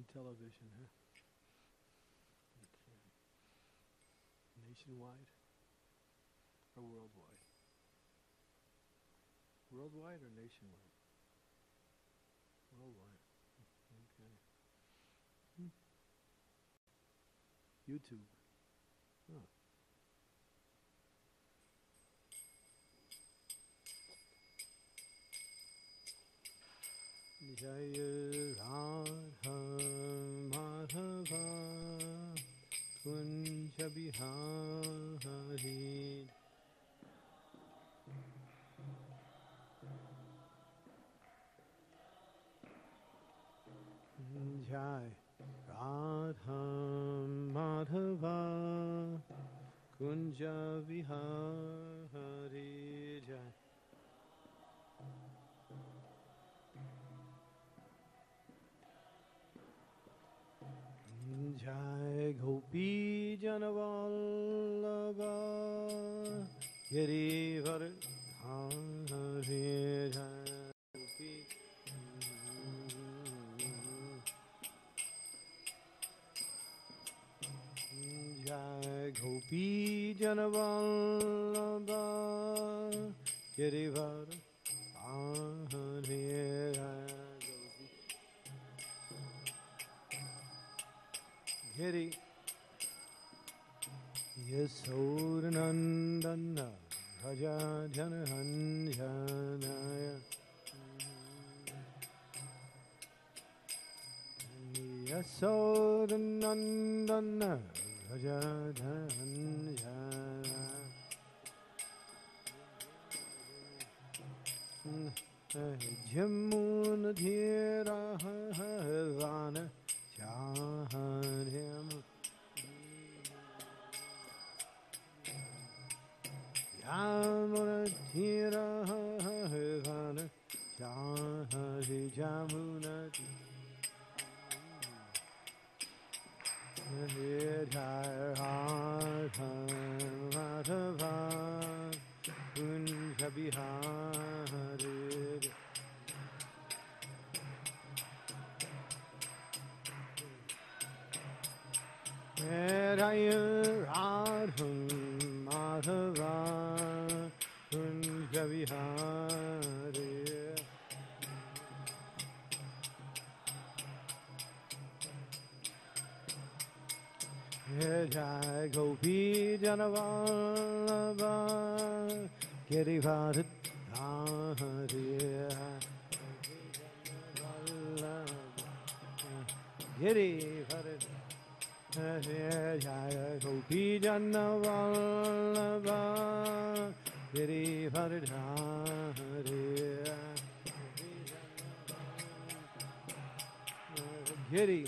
on television, huh? Nationwide or worldwide? Worldwide or nationwide? Worldwide. Okay. YouTube. Huh. Jaya Radha Madhava Kunja Bihari Jai Radha Madhava Kunja Bihari Jai Jai Gopi Janavallabha Girivar Hari Jai Gopi Jai Gopi Janavallabha Girivar Hari Jai Giri Yasodhanandana Raja Janahanjanaya Yasodhanandana Raja Janahanjanaya Jamuna Dhira Havana Chaharyam Yamuna Dhira Havana Chahari Jamuna Dhira Madhava Kunja Bihari Jaya Radha Madhava Kunja Bihari Jai Gopi Janavallabha Girivardhari Girivardhari Jaya Gopi Janavallabha Girivardhari Giri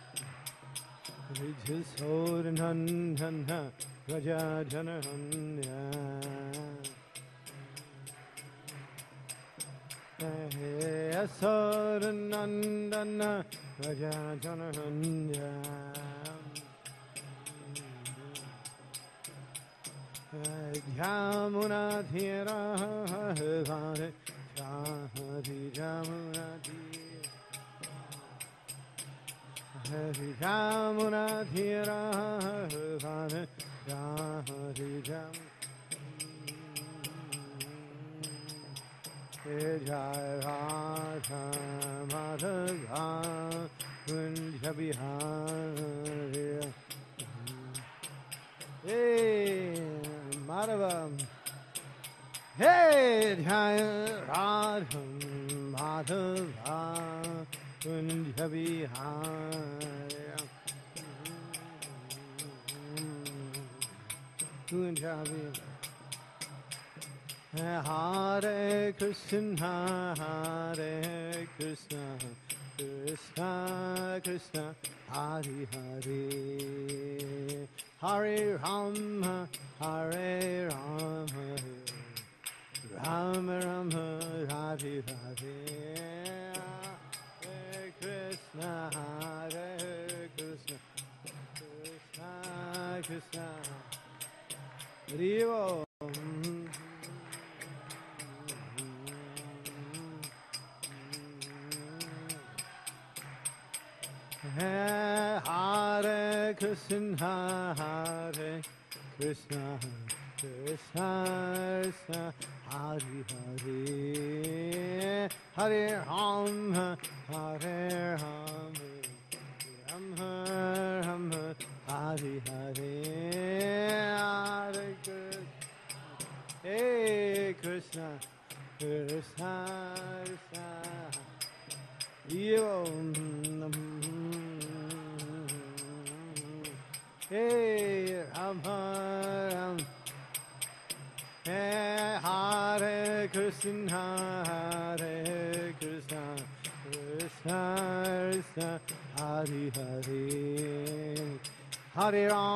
Vijasodhanandana Raja Janahanya Yasodhanandana Raja Janahanya Jamuna Dhira Havana Chahari Jamuna Jamuna Dhira Havana Chahari Jamuna Jai Radha Madhava Kunja Bihari Hey Madhava Hey Jai Radha Madhava Kunja Bihari Kunja Bihari Hare Krishna Hare Krishna Krishna Krishna Hare Hare Hare Rama Hare Rama Rama Rama Hare Hare Hare Krishna Hare Krishna Krishna Krishna Hare Hare Hare Krishna, Hare Krishna, Krishna Krishna, Hare Hare, Hare Ram, Hare Ram, Ram Ram, Hare Hare, Hare Krishna, Hey Krishna, Krishna Krishna. Yo, hey, Ram, Ram, hey, Hare Krishna, Hare Krishna, Krishna Krishna, Hare Hare, Hare Ram,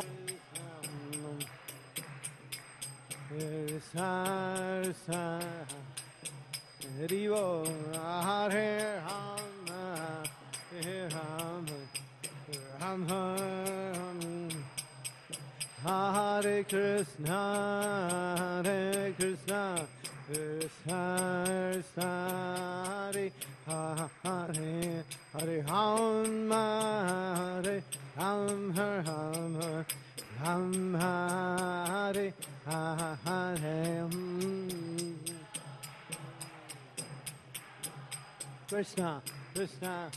Krishna Krishna, Hare Ram, Hare Ram. Ram, Ram, Hare Krishna, Hare Krishna, Krishna Krishna, Hare Hare, Hare Ram, Hare Ram, Hare Ram, Ram Hare Hare. Krishna, Krishna,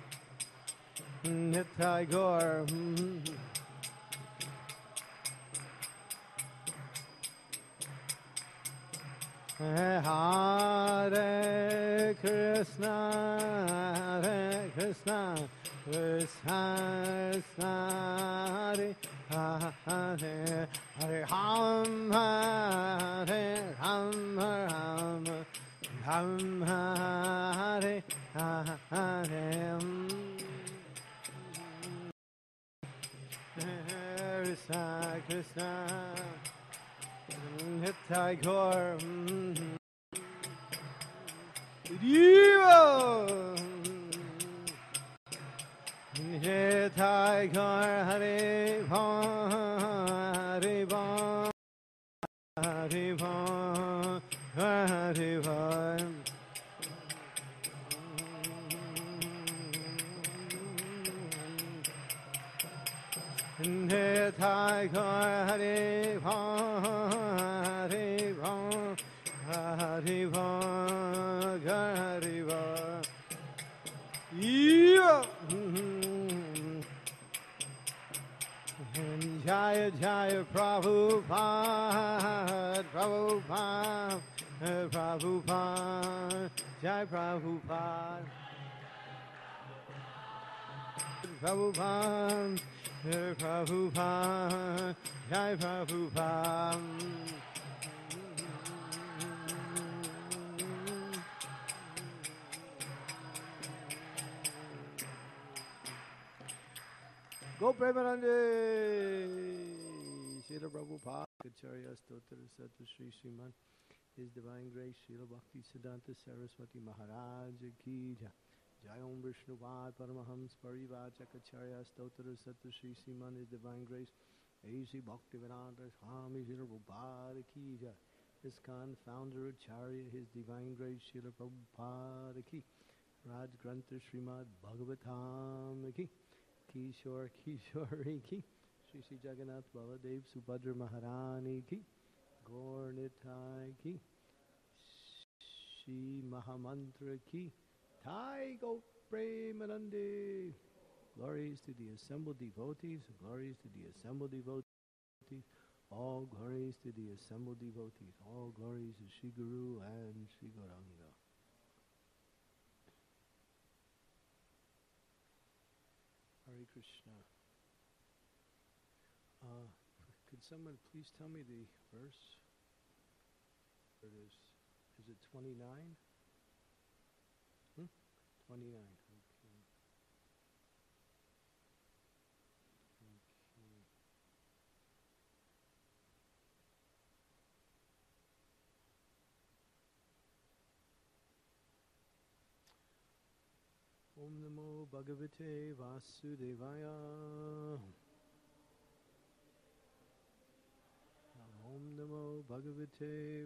Nitai Gaur. Hare Krishna, Hare Krishna, Krishna Krishna, Hare Hare, Hare Ram, Hare Ram, Ram Ram Hare Hare. Krishna Krishna, Nitai Gaur. Nitai Gaur, Hare Bham, Hare Bham, Hare Bham, Hare Bham. Nitai Gaur, Hare Bham, Hare Bham, Hare Bham, Hare Bham. Jaya Jaya Prabhupada, Prabhupada, Prabhupada, Jai Prabhupada, Prabhupada, Prabhupada, Jai Prabhupada. Go Premanande, Srila Prabhupada, Acharya Stotra Satu Sri Sriman, His Divine Grace, Srila Bhakti Siddhanta Saraswati Maharaj Ki Jai. Jai Om Vishnuvad Paramahams Parivachak Acharya Stotra Satu Sri Sriman, His Divine Grace, A.C. Bhaktivedanta Swami Srila Prabhupada Ki Jai. ISKCON Founder Acharya, His Divine Grace, Srila Prabhupada Ki. Raj Grantha Srimad Bhagavatam Ki. Kishore Kishori Ki, Shri Shri Jagannath Baladev Subhadra Maharani Ki, Gaur Nitai Ki, Shri Mahamantra Ki, Thai Go Premanande. Glories to the assembled devotees, glories to the assembled devotees, all glories to the assembled devotees, all glories to Shri Guru and Shri Gauranga. Hare Krishna. Could someone please tell me the verse? There it is. Is it 29? 29. Okay. Om Namo Bhagavate Vasudevaya. Om Namo Bhagavate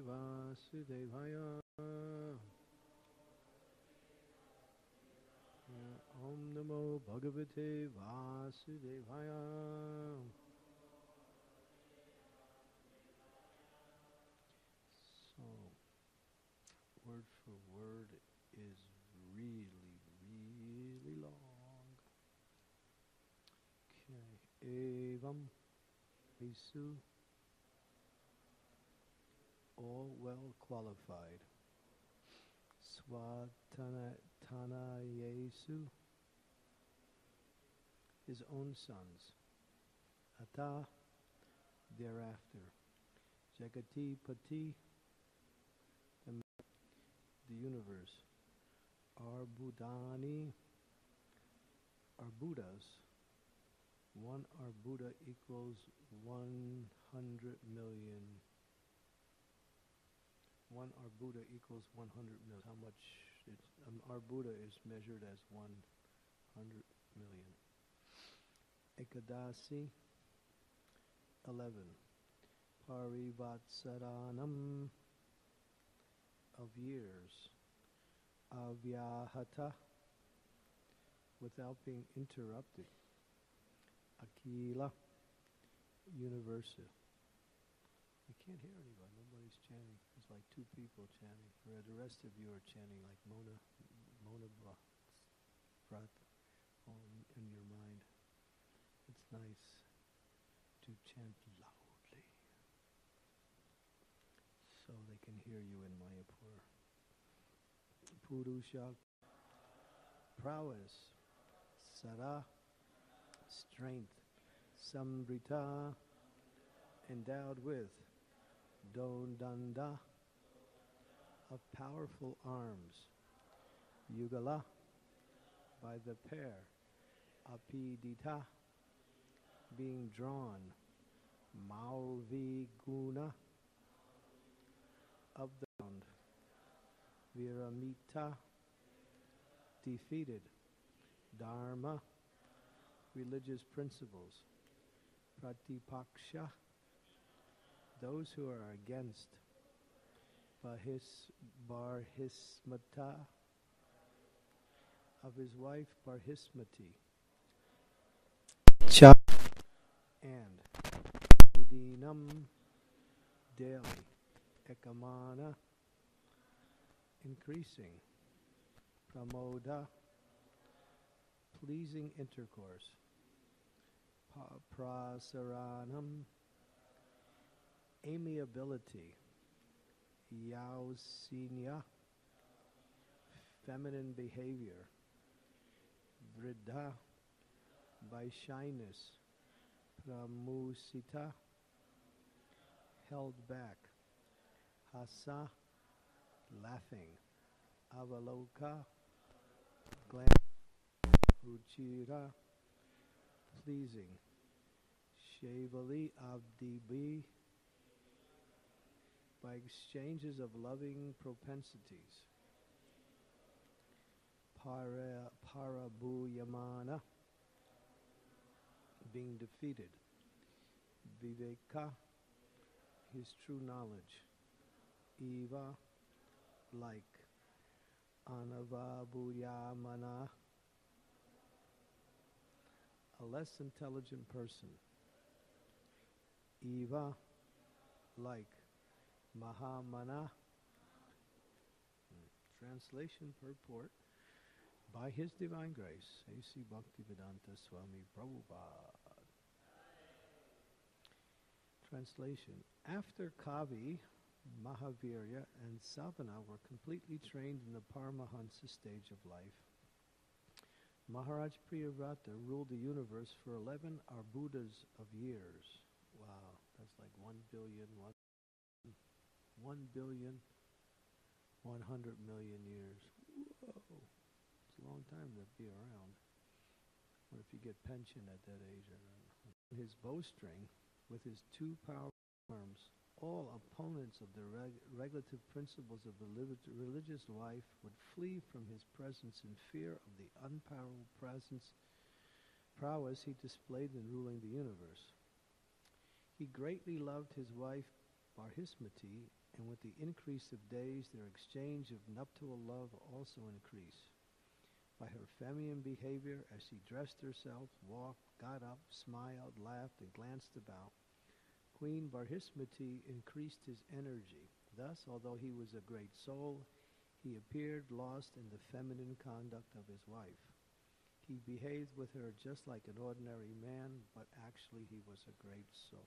Vasudevaya. Om Namo Bhagavate Vasudevaya. So, word for word is really, really long. Okay. Evam Visu, all well qualified. Swatana Yesu, his own sons. Ata, thereafter. Jagati Pati, the universe. Arbudani, are Buddhas. One Arbuda equals 100 million. One Arbuda equals 100 million. How much? Arbuda is measured as 100 million. Ekadasi, 11. Parivatsaranam, of years. Avyahata, without being interrupted. Akila, universal. I can't hear anybody. Nobody's chanting. There's like 2 people chanting. Where the rest of you are chanting like Mona Brat in your mind. It's nice to chant loudly so they can hear you in Mayapur. Purusha, prowess. Sara, strength. Sambrita, endowed with. Dondanda, of powerful arms. Yugala, by the pair. Apidita, being drawn. Malviguna, of the ground. Viramita, defeated. Dharma, religious principles. Pratipaksha, those who are against. Barhismata, of his wife Barhismati. Cha, and. Udinam, daily. Ekamana, increasing. Pramoda, pleasing intercourse. Prasaranam, amiability. Yausinya, feminine behavior. Vridha, by shyness. Pramusita, held back. Hasa, laughing. Avaloka, glance. Ruchira, pleasing. Shevali Abdibi, by exchanges of loving propensities. Parabhuyamana, being defeated. Viveka, his true knowledge. Eva, like. Anavabhuyamana, a less intelligent person. Eva, like. Mahamana, translation purport by His Divine Grace, A.C. Bhaktivedanta Swami Prabhupada. Translation. After Kavi, Mahavirya, and Savana were completely trained in the Paramahansa stage of life, Maharaj Priyavrata ruled the universe for 11 Arbudas of years. Wow, that's like 1,100,000,000 years. Whoa, it's a long time to be around. What if you get pension at that age? His bowstring, with his 2 powerful arms, all opponents of the regulative principles of the religious life would flee from his presence in fear of the unparalleled prowess he displayed in ruling the universe. He greatly loved his wife Barhismati, and with the increase of days, their exchange of nuptial love also increased. by her feminine behavior as she dressed herself, walked, got up, smiled, laughed, and glanced about. Queen Barhismati increased his energy. Thus, although he was a great soul, he appeared lost in the feminine conduct of his wife. He behaved with her just like an ordinary man, but actually he was a great soul.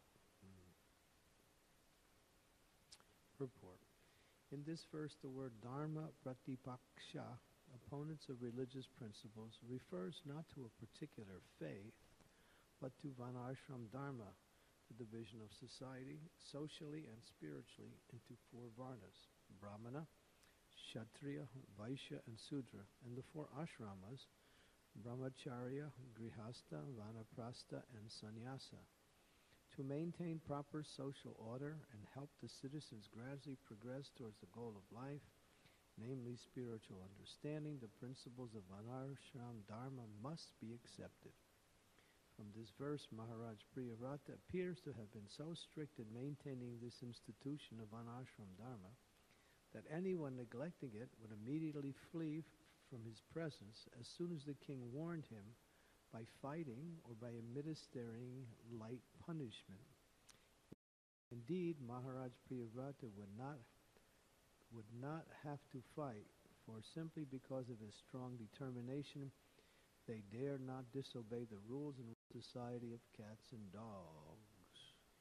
Purport. In this verse, the word dharma pratipaksha, opponents of religious principles, refers not to a particular faith, but to Varnashram dharma, the division of society, socially and spiritually, into four varnas: Brahmana, Kshatriya, Vaishya, and Sudra, and the four ashramas: Brahmacharya, Grihastha, Vanaprastha, and Sannyasa. To maintain proper social order and help the citizens gradually progress towards the goal of life, namely spiritual understanding, the principles of Varnashram dharma must be accepted. From this verse, Maharaj Priyavrata appears to have been so strict in maintaining this institution of Varnashram dharma that anyone neglecting it would immediately flee from his presence as soon as the king warned him by fighting or by administering light punishment. Indeed, Maharaj Priyavrata would not have to fight, for simply because of his strong determination, they dare not disobey the rules and society of cats and dogs.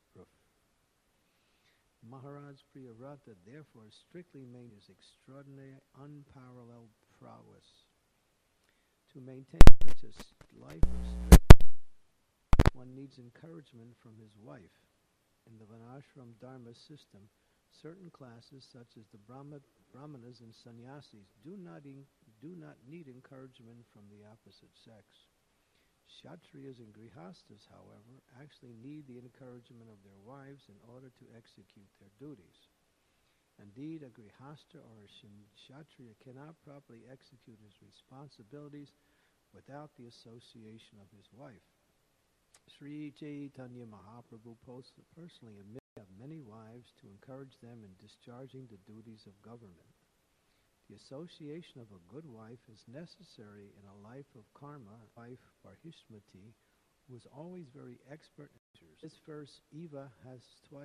Maharaj Priyavrata therefore strictly maintained his extraordinary, unparalleled prowess. To maintain such a life of strict, one needs encouragement from his wife. In the Varnashram dharma system, certain classes such as the Brahmanas and Sannyasis do not need encouragement from the opposite sex. Kshatriyas and Grihasthas, however, actually need the encouragement of their wives in order to execute their duties. Indeed, a Grihastha or a Kshatriya cannot properly execute his responsibilities without the association of his wife. Sri Chaitanya Mahaprabhu personally admitted to have many wives to encourage them in discharging the duties of government. The association of a good wife is necessary in a life of karma. Wife Barhismati was always very expert in measures. This verse, Eva has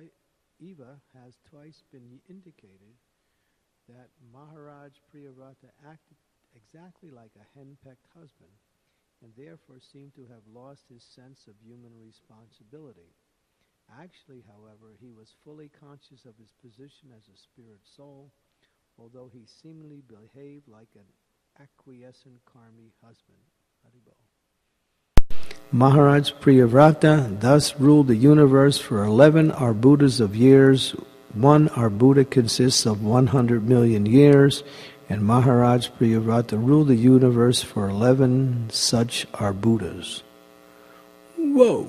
twice been indicated that Maharaj Priyavrata acted exactly like a henpecked husband, and therefore seemed to have lost his sense of human responsibility. Actually, however, he was fully conscious of his position as a spirit soul, although he seemingly behaved like an acquiescent karmi husband. Haribol. Maharaj Priyavrata thus ruled the universe for 11 arbudas of years. One arbuda consists of 100 million years, and Maharaj Priyavrata ruled the universe for 11 such arbudas. Whoa!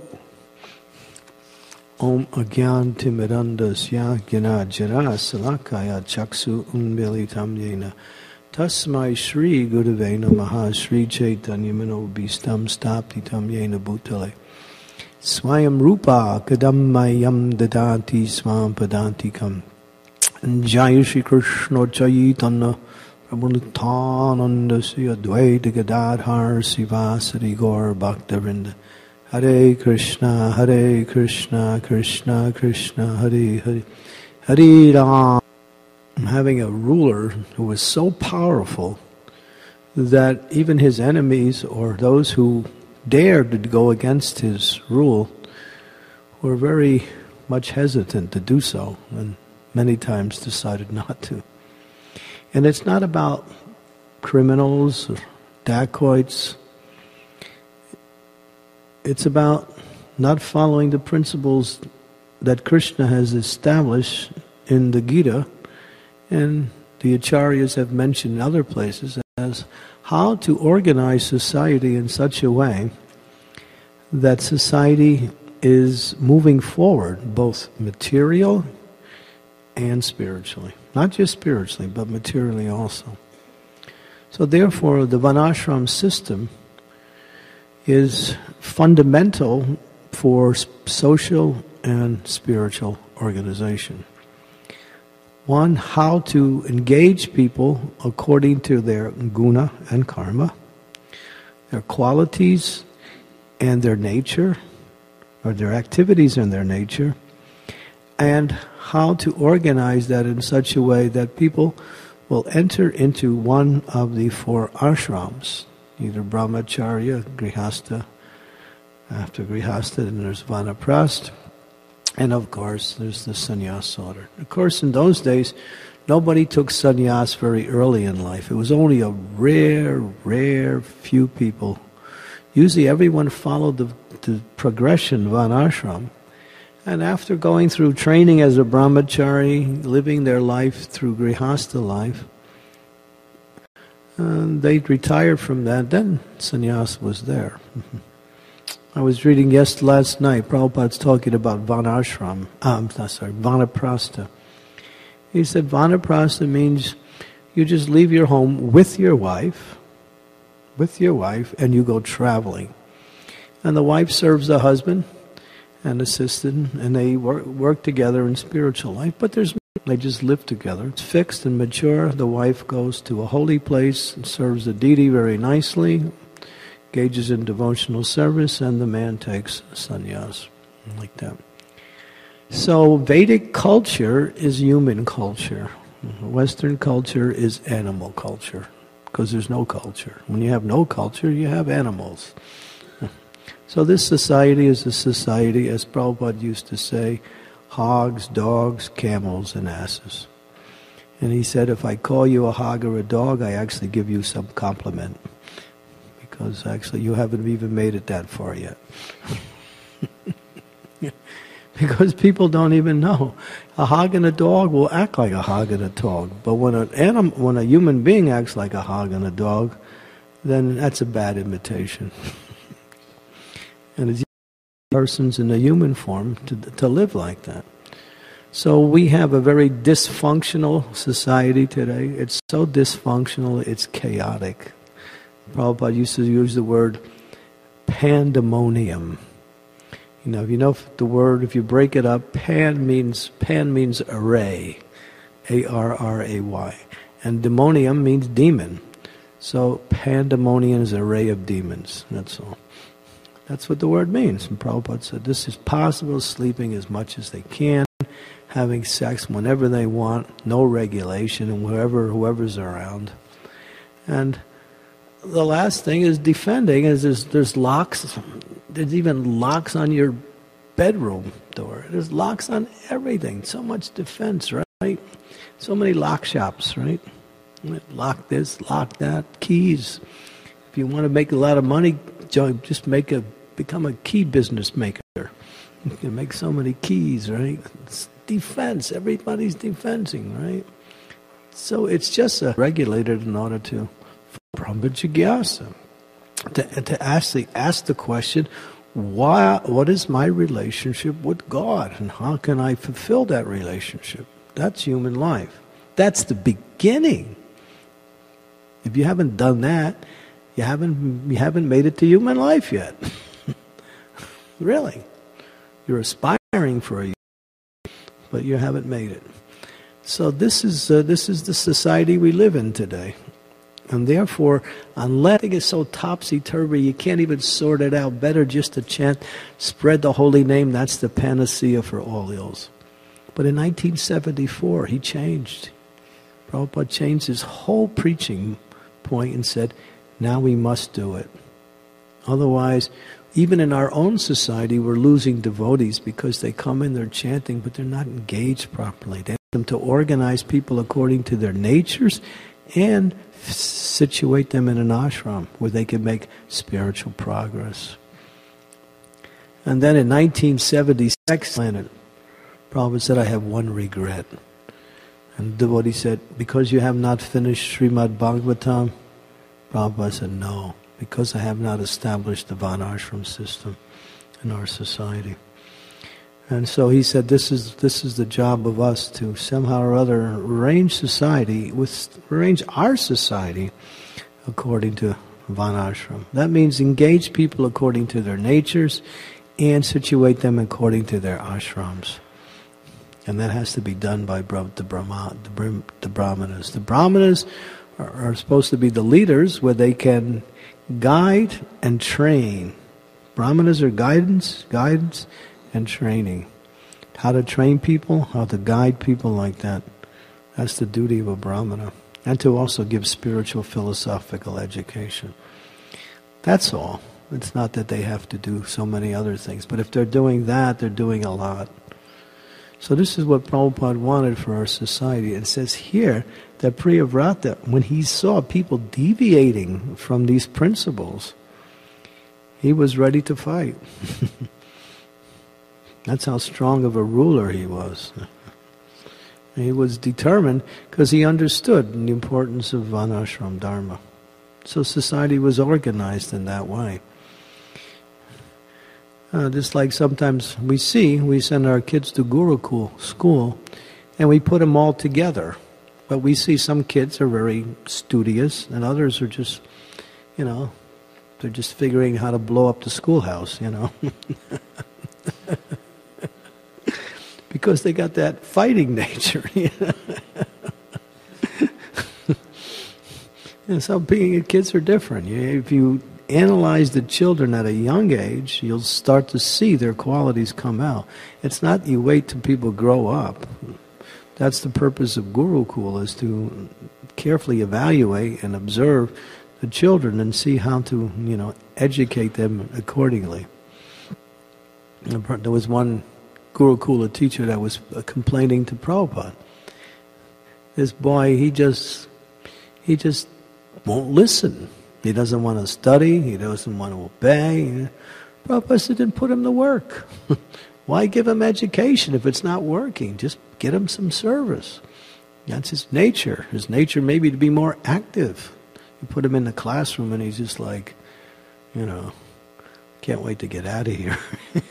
Om Agyan Timidandasya Gyanajara Salakaya Chaksu Unmilitam Yena Tasmai Shri Gurave Namaha Shri Chaitanya Manobhistam Stapitam Yena Bhutale Swayam Rupa Kadammayam Dadati Swam Padantikam Jaya Shri Krishna Chaitanya Prabhutanandasya Advaita Gadadhar Sivasari Gaur Bhaktavinda Hare Krishna, Krishna Krishna, Hare Hare, Hare Ram. Having a ruler who was so powerful that even his enemies or those who dared to go against his rule were very much hesitant to do so, and many times decided not to. And it's not about criminals or dacoits. It's about not following the principles that Krishna has established in the Gita, and the Acharyas have mentioned in other places, as how to organize society in such a way that society is moving forward, both material and spiritually. Not just spiritually, but materially also. So therefore, the Varnashram system is fundamental for social and spiritual organization. One, how to engage people according to their guna and karma, their qualities and their nature, or their activities and their nature, and how to organize that in such a way that people will enter into one of the 4 ashrams, either brahmacharya, grihastha. After grihastha, then there's vanaprastha, and of course there's the sannyas order. Of course, in those days, nobody took sannyas very early in life. It was only a rare few people. Usually everyone followed the progression of an ashram. And after going through training as a brahmachari, living their life through grihastha life, they retired from that. Then sannyas was there. I was reading last night, Prabhupada's talking about vanaprastha. He said vanaprastha means you just leave your home with your wife, and you go traveling. And the wife serves the husband and assistant, and they work together in spiritual life, but they just live together. It's fixed and mature. The wife goes to a holy place and serves the deity very nicely, engages in devotional service, and the man takes sannyas, like that. So Vedic culture is human culture. Western culture is animal culture, because there's no culture. When you have no culture, you have animals. So this society is a society, as Prabhupada used to say, hogs, dogs, camels, and asses. And he said, if I call you a hog or a dog, I actually give you some compliment. Because actually you haven't even made it that far yet. Because people don't even know. A hog and a dog will act like a hog and a dog. But when a human being acts like a hog and a dog, then that's a bad imitation. And it's persons in the human form to live like that. So we have a very dysfunctional society today. It's so dysfunctional, it's chaotic. Prabhupada used to use the word pandemonium. If you know the word, if you break it up, pan means array, A-R-R-A-Y. And demonium means demon. So pandemonium is an array of demons, that's all. That's what the word means. And Prabhupada said this is possible, sleeping as much as they can, having sex whenever they want, no regulation, and whoever's around. And the last thing is defending, is there's locks. There's even locks on your bedroom door. There's locks on everything. So much defense, right? So many lock shops, right? Lock this, lock that, keys. If you want to make a lot of money, just become a key business maker. You can make so many keys, right? It's defense. Everybody's defending, right? So it's just regulated in order to Brahma Jigyasa. To ask the question, what is my relationship with God, and how can I fulfill that relationship? That's human life. That's the beginning. If you haven't done that, you haven't made it to human life yet. Really. You're aspiring for a but you haven't made it. So this is the society we live in today. And therefore, unless it is so topsy-turvy, you can't even sort it out. Better just to chant, spread the holy name, that's the panacea for all ills. But in 1974, he changed. Prabhupada changed his whole preaching point and said, now we must do it. Otherwise, even in our own society, we're losing devotees because they come in, they're chanting, but they're not engaged properly. They want them to organize people according to their natures and situate them in an ashram where they can make spiritual progress. And then in 1976, Prabhupada said, I have one regret. And the devotee said, because you have not finished Srimad Bhagavatam? Prabhupada said, no, because I have not established the Varnashram system in our society. And so he said, this is the job of us to somehow or other arrange our society according to Varnashram. That means engage people according to their natures and situate them according to their ashrams. And that has to be done by the Brahmanas. The Brahmanas are supposed to be the leaders where they can guide and train. Brahmanas are guidance, and training. How to train people, how to guide people like that. That's the duty of a Brahmana. And to also give spiritual, philosophical education. That's all. It's not that they have to do so many other things. But if they're doing that, they're doing a lot. So this is what Prabhupada wanted for our society. It says here that Priyavrata, when he saw people deviating from these principles, he was ready to fight. That's how strong of a ruler he was. He was determined because he understood the importance of Varnashram Dharma. So society was organized in that way. Just like sometimes we send our kids to Gurukul school, and we put them all together. But we see some kids are very studious, and others are just, they're just figuring how to blow up the schoolhouse, Because they got that fighting nature. And some kids are different. If you analyze the children at a young age, you'll start to see their qualities come out. It's not you wait till people grow up. That's the purpose of Gurukul, is to carefully evaluate and observe the children and see how to, educate them accordingly. There was one Gurukula teacher that was complaining to Prabhupada. This boy, he just won't listen. He doesn't want to study. He doesn't want to obey. Prabhupada said, then put him to work. Why give him education if it's not working? Just get him some service. That's his nature. His nature may be to be more active. You put him in the classroom and he's just like, can't wait to get out of here.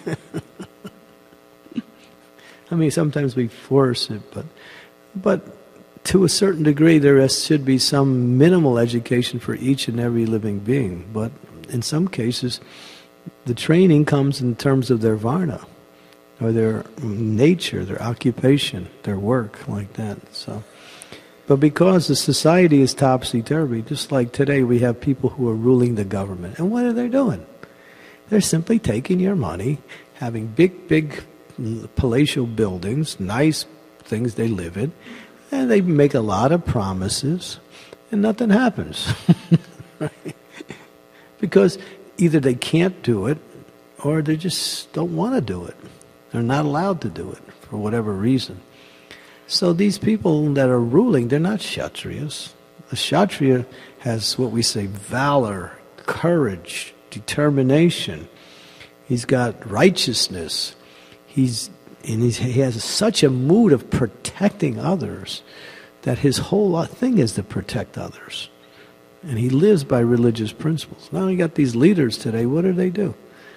I mean, sometimes we force it, but to a certain degree there should be some minimal education for each and every living being. But in some cases, the training comes in terms of their varna, or their nature, their occupation, their work, like that. So, but because the society is topsy-turvy, just like today we have people who are ruling the government. And what are they doing? They're simply taking your money, having big palatial buildings, nice things they live in, and they make a lot of promises, and nothing happens. Right? Because either they can't do it, or they just don't want to do it. They're not allowed to do it, for whatever reason. So these people that are ruling, they're not Kshatriyas. A Kshatriya has what we say, valor, courage, determination. He's got righteousness. He has such a mood of protecting others that his whole thing is to protect others. And he lives by religious principles. Now you got these leaders today, what do?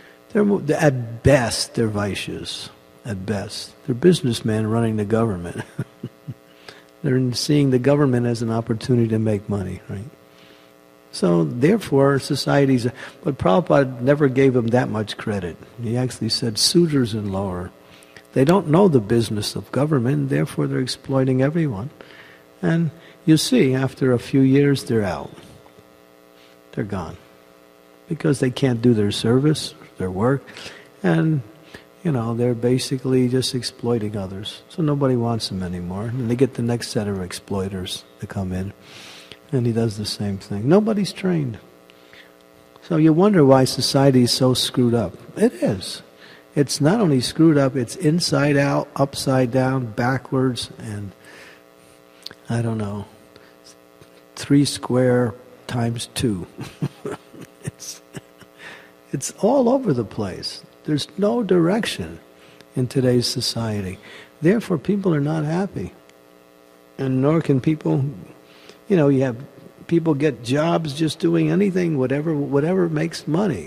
At best, they're Vaishyas. At best. They're businessmen running the government. They're seeing the government as an opportunity to make money, right? So, therefore, societies... But Prabhupada never gave them that much credit. He actually said, suitors and lower. They don't know the business of government, and therefore they're exploiting everyone. And you see, after a few years, they're out. They're gone. Because they can't do their service, their work, and, they're basically just exploiting others. So nobody wants them anymore. And they get the next set of exploiters to come in. And he does the same thing. Nobody's trained. So you wonder why society is so screwed up. It is. It's not only screwed up, it's inside out, upside down, backwards, and 3 square times 2. It's all over the place. There's no direction in today's society. Therefore, people are not happy. And nor can people, you have people get jobs just doing anything, whatever makes money.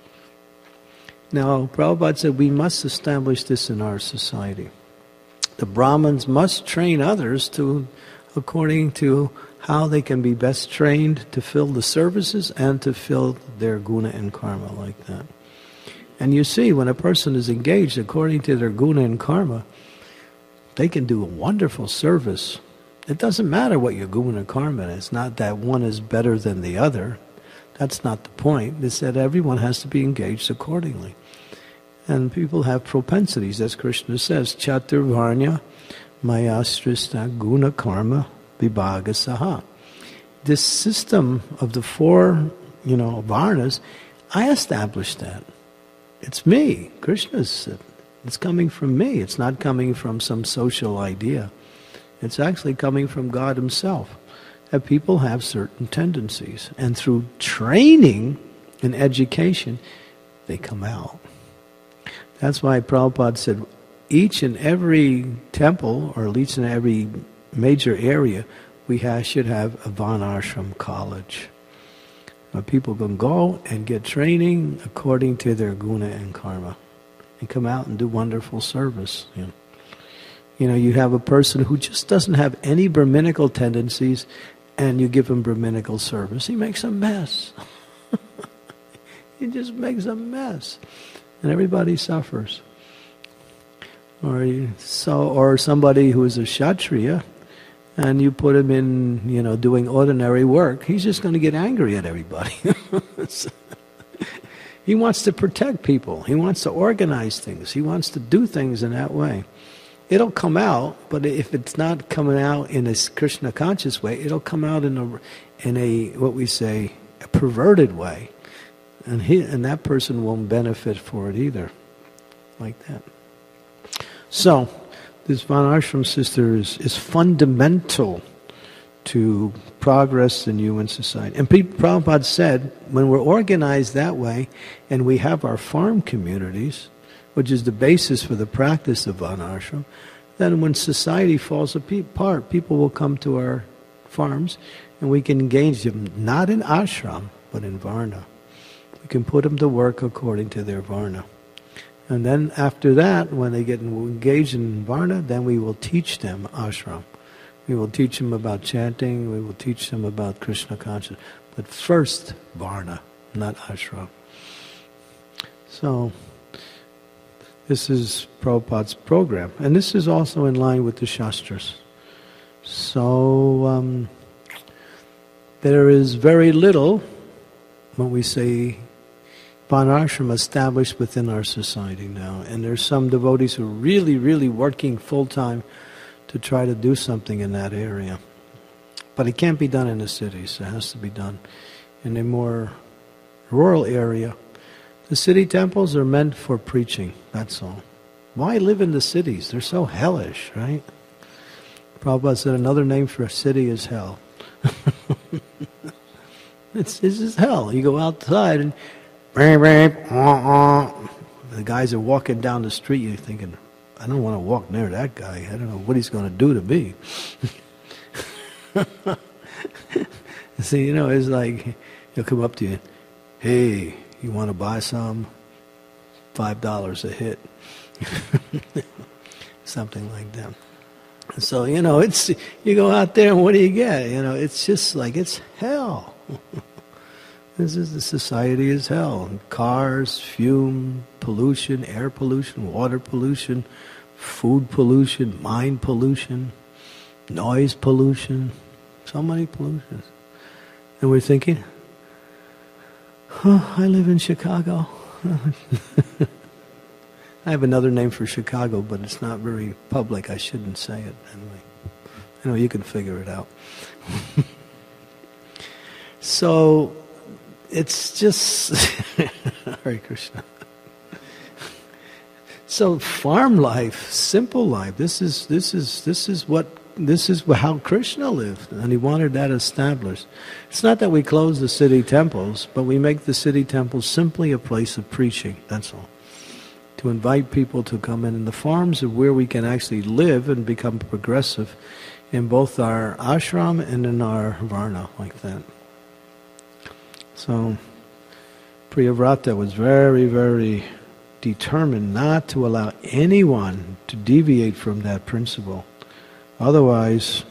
Now, Prabhupada said we must establish this in our society. The Brahmins must train others according to how they can be best trained to fill the services and to fill their guna and karma like that. And you see, when a person is engaged according to their guna and karma, they can do a wonderful service. It doesn't matter what your guna and karma is. It's not that one is better than the other. That's not the point. They said everyone has to be engaged accordingly. And people have propensities, as Krishna says, Chaturvarnya Mayastrista Guna Karma Vibhaga Saha. This system of the four, varnas, I established that. It's me. Krishna's, it's coming from me. It's not coming from some social idea. It's actually coming from God Himself. That people have certain tendencies. And through training and education, they come out. That's why Prabhupada said, each and every temple, or each and every major area, we should have a Varnashram college. Where people can go and get training according to their guna and karma. And come out and do wonderful service. You have a person who just doesn't have any Brahminical tendencies, and you give him Brahminical service. He makes a mess. He just makes a mess. And everybody suffers. Or somebody who is a Kshatriya, and you put him in, doing ordinary work, he's just going to get angry at everybody. He wants to protect people. He wants to organize things. He wants to do things in that way. It'll come out, but if it's not coming out in a Krishna conscious way, it'll come out in a what we say, a perverted way. And that person won't benefit for it either. Like that. So, this Varnashram sister is fundamental to progress in human society. And Prabhupada said, when we're organized that way, and we have our farm communities, which is the basis for the practice of Varnashram, then when society falls apart, people will come to our farms, and we can engage them, not in ashram, but in Varna. We can put them to work according to their Varna. And then after that, when they get engaged in Varna, then we will teach them ashram. We will teach them about chanting, we will teach them about Krishna consciousness. But first, Varna, not ashram. So, this is Prabhupada's program. And this is also in line with the Shastras. So, there is very little, when we say Varnashram, established within our society now. And there's some devotees who are really, really working full-time to try to do something in that area. But it can't be done in the cities. It has to be done in a more rural area. The city temples are meant for preaching, that's all. Why live in the cities? They're so hellish, right? Prabhupada said another name for a city is hell. It's just hell. You go outside and the guys are walking down the street, you're thinking, I don't want to walk near that guy. I don't know what he's going to do to me. See, it's like, he'll come up to you, hey, you want to buy some? $5 a hit. Something like that. So, it's, you go out there and what do you get? It's just like, it's hell. This is the society is hell. Cars, fume, pollution, air pollution, water pollution, food pollution, mind pollution, noise pollution, so many pollutions. And we're thinking, I live in Chicago. I have another name for Chicago, but it's not very public. I shouldn't say it anyway. You can figure it out. So, it's just Hare Krishna. So farm life, simple life. This is how Krishna lived, and he wanted that established. It's not that we close the city temples, but we make the city temples simply a place of preaching. That's all. To invite people to come in. And the farms are where we can actually live and become progressive in both our ashram and in our varna, like that. So, Priyavrata was very, very determined not to allow anyone to deviate from that principle. Otherwise,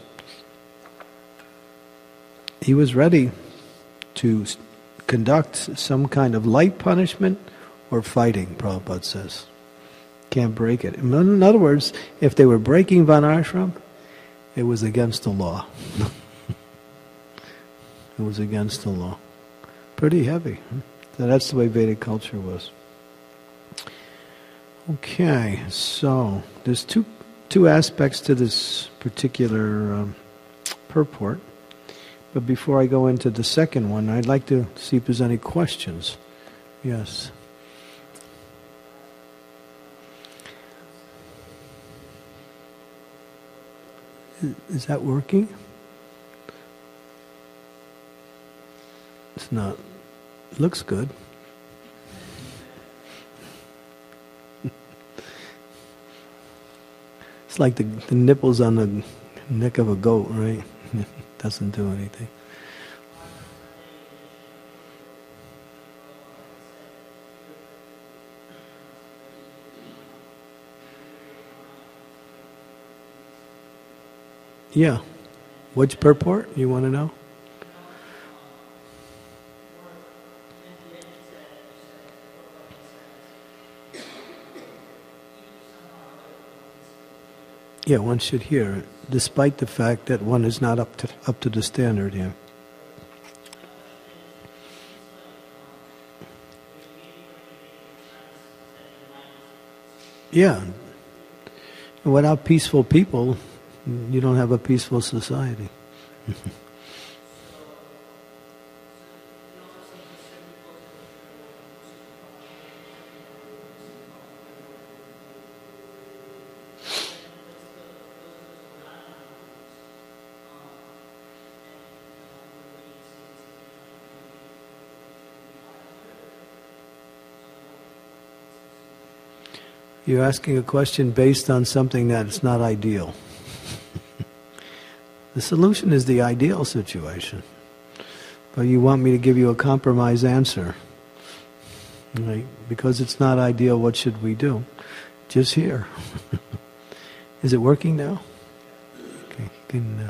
he was ready to conduct some kind of light punishment or fighting, Prabhupada says. Can't break it. In other words, if they were breaking Varnashram, it was against the law. It was against the law. pretty heavy. So that's the way Vedic culture was. Okay, so there's two aspects to this particular purport. But before I go into the second one, I'd like to see if there's any questions. Yes. Is that working? It's not. It looks good. It's like the nipples on the neck of a goat, right? Doesn't do anything. Yeah. Which purport you want to know? Yeah, one should hear it, despite the fact that one is not up to the standard. Yeah. Yeah. Without peaceful people, you don't have a peaceful society. You're asking a question based on something that's not ideal. The solution is the ideal situation. But you want me to give you a compromise answer. Right? Because it's not ideal, what should we do? Just hear. Is it working now? Okay, you can,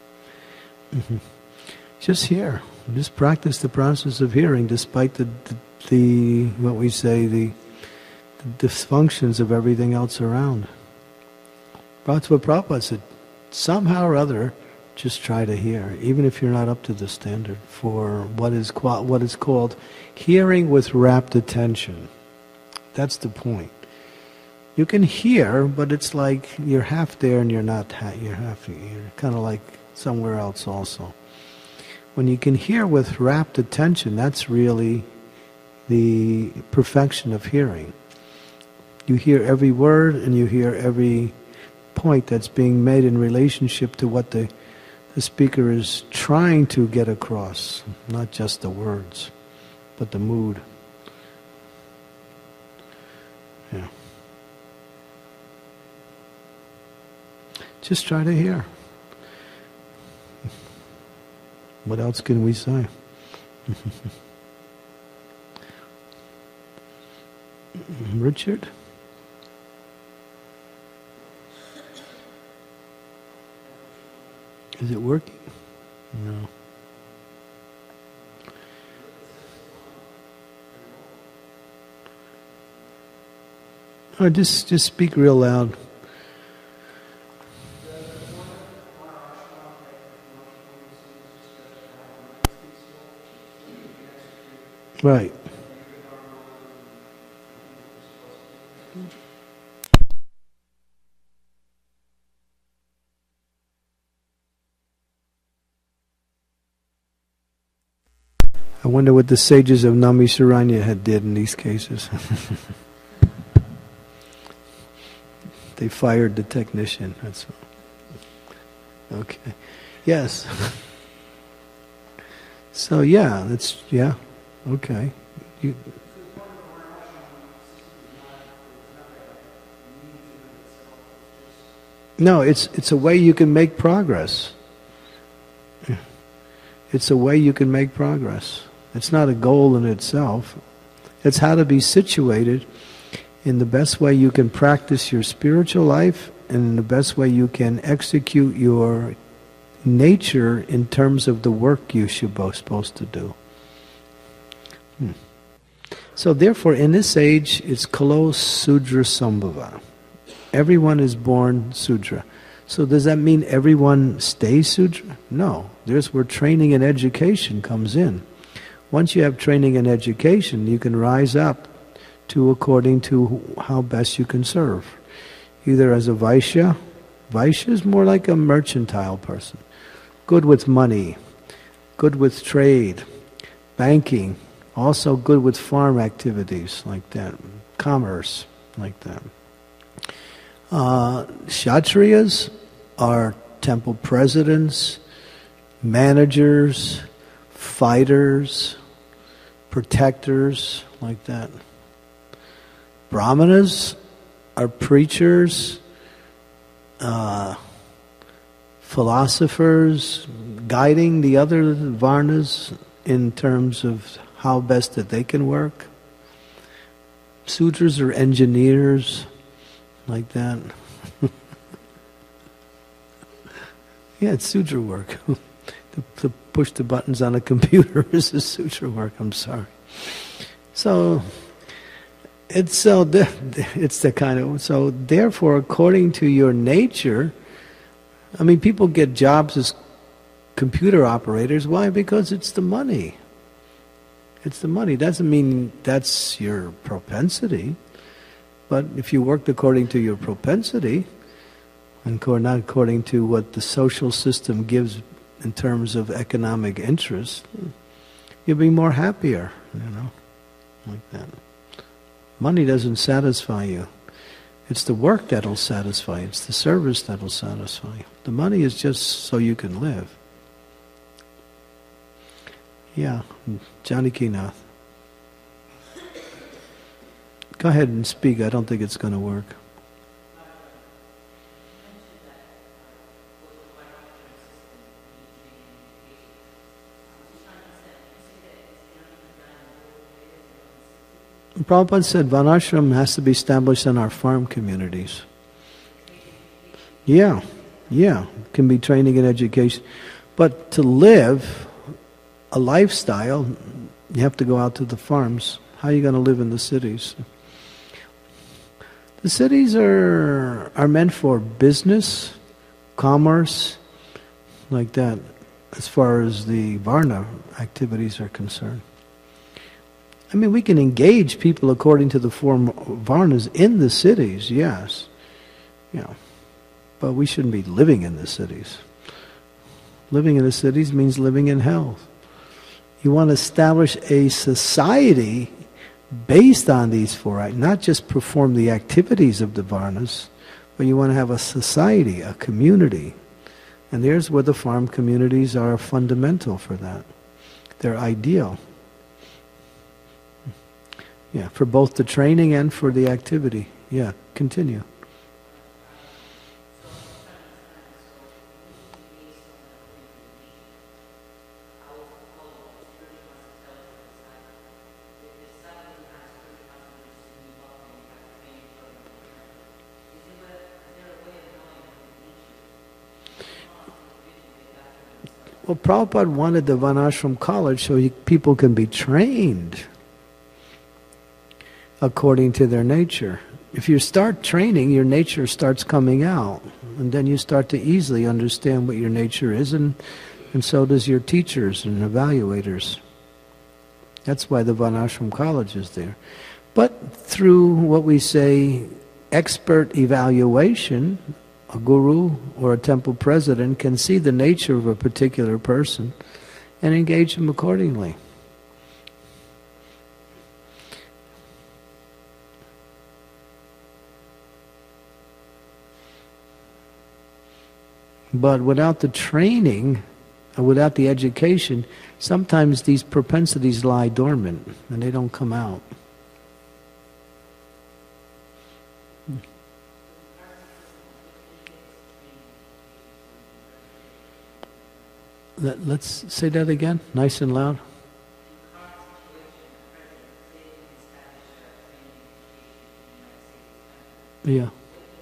Just hear. Just practice the process of hearing despite the what we say, the dysfunctions of everything else around. That's what Prabhupada said. Somehow or other, just try to hear, even if you're not up to the standard for what is called hearing with rapt attention. That's the point. You can hear, but it's like you're half there and you're not. You're kind of like somewhere else also. When you can hear with rapt attention, that's really the perfection of hearing. You hear every word and you hear every point that's being made in relationship to what the speaker is trying to get across. Not just the words, but the mood. Yeah. Just try to hear. What else can we say? Richard? Is it working? No. Or just speak real loud. Right. I wonder what the sages of Naimisharanya had did in these cases. They fired the technician. That's all. Okay. Yes. So okay. No, it's a way you can make progress. It's a way you can make progress. It's not a goal in itself. It's how to be situated in the best way you can practice your spiritual life and in the best way you can execute your nature in terms of the work you're supposed to do. So therefore, in this age, it's Kalo Sudra Sambhava. Everyone is born Sudra. So does that mean everyone stays Sudra? No. There's where training and education comes in. once you have training and education, you can rise up to according to how best you can serve. Either as a Vaishya. Vaishya is more like a mercantile person. Good with money, good with trade, banking, also good with farm activities like that, commerce like that. Kshatriyas are temple presidents, managers, fighters, protectors, like that. Brahmanas are preachers, philosophers, guiding the other varnas in terms of how best that they can work. Sudras are engineers, like that. Yeah, it's Sudra work. to push the buttons on a computer is a Sudra work, I'm sorry. So, it's the kind of, so therefore, according to your nature, I mean, people get jobs as computer operators. Why? Because it's the money. It's the money. Doesn't mean that's your propensity. But if you worked according to your propensity, and not according to what the social system gives in terms of economic interest, you'll be more happier, like that. Money doesn't satisfy you. It's the work that'll satisfy you. It's the service that'll satisfy you. The money is just so you can live. Yeah, Janaki Nath. Go ahead and speak. I don't think it's going to work. Prabhupada said Varnashram has to be established in our farm communities. Yeah, can be training and education. But to live a lifestyle, you have to go out to the farms. How are you going to live in the cities? The cities are meant for business, commerce, like that, as far as the Varna activities are concerned. I mean, we can engage people according to the four Varnas in the cities, yes. Yeah. But we shouldn't be living in the cities. Living in the cities means living in health. You want to establish a society based on these four, not just perform the activities of the Varnas, but you want to have a society, a community. And there's where the farm communities are fundamental for that. They're ideal. Yeah, for both the training and for the activity. Yeah, continue. Well, Prabhupada wanted the Varnashram college so people can be trained according to their nature. If you start training, your nature starts coming out. And then you start to easily understand what your nature is, and so does your teachers and evaluators. That's why the Varnashram college is there. But through what we say, expert evaluation, a guru or a temple president can see the nature of a particular person and engage him accordingly. But without the training, or without the education, sometimes these propensities lie dormant and they don't come out. Let's say that again, nice and loud. Yeah.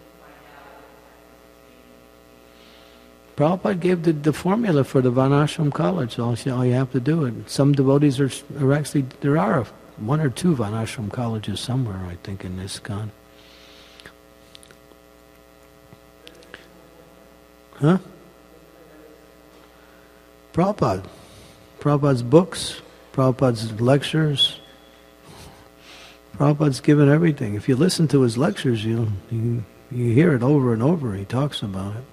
Prabhupada gave the formula for the Varnashram college. All you have to do it. Some devotees are actually, there are one or two Varnashram colleges somewhere, I think, in ISKCON. Huh? Prabhupada. Prabhupada's books, Prabhupada's lectures. Prabhupada's given everything. If you listen to his lectures, you hear it over and over. He talks about it.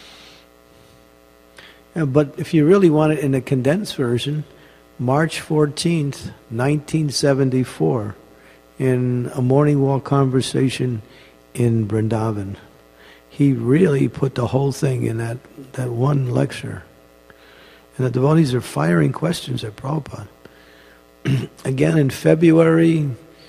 Yeah, but if you really want it in a condensed version, March 14th, 1974, in a morning walk conversation in Vrindavan, he really put the whole thing in that one lecture. And the devotees are firing questions at Prabhupada. Again in February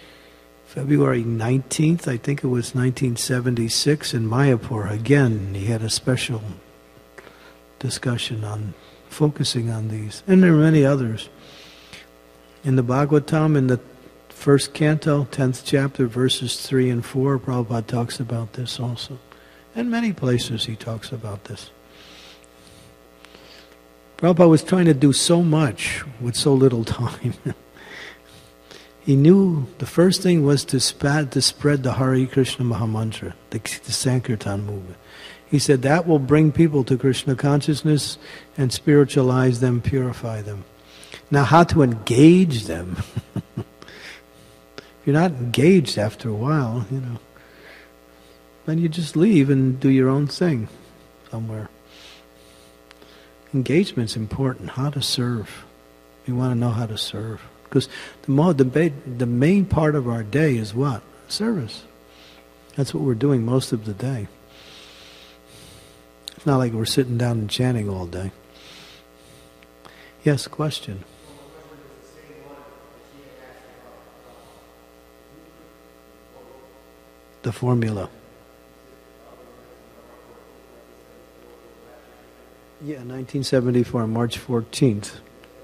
19th, I think it was 1976, in Mayapur, again he had a special discussion on focusing on these. And there are many others. In the Bhagavatam, in the first canto, 10th chapter, verses 3 and 4, Prabhupada talks about this also. And many places he talks about this. Prabhupada was trying to do so much with so little time. He knew the first thing was to spread the Hare Krishna Mahamantra, the Sankirtan movement. He said that will bring people to Krishna consciousness and spiritualize them, purify them. Now how to engage them? If you're not engaged after a while, then you just leave and do your own thing somewhere. Engagement's important, how to serve. You want to know how to serve. Because the main part of our day is what? Service. That's what we're doing most of the day. It's not like we're sitting down and chanting all day. Yes, question. The formula. Yeah, 1974, March 14th.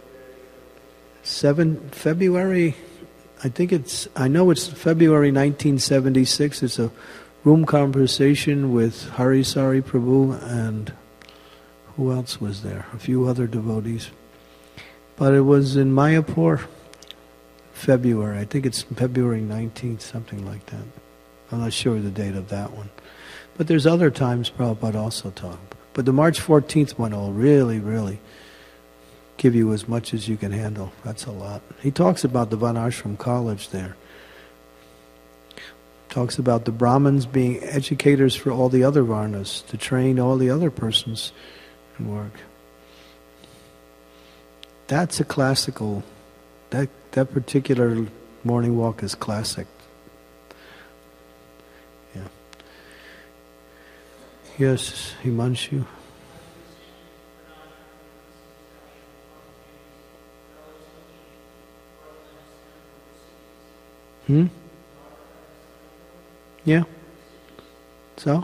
February, I know it's February 1976. It's a room conversation with Hari Sari Prabhu and who else was there? A few other devotees. But it was in Mayapur, February. I think it's February 19th, something like that. I'm not sure the date of that one. But there's other times Prabhupada also talked. But the March 14th one will really, really give you as much as you can handle. That's a lot. He talks about the Varnashram college there. Talks about the Brahmins being educators for all the other Varnas, to train all the other persons in work. That's a classical, that particular morning walk is classic. Yeah. Yes, Himanshu. Yeah. So?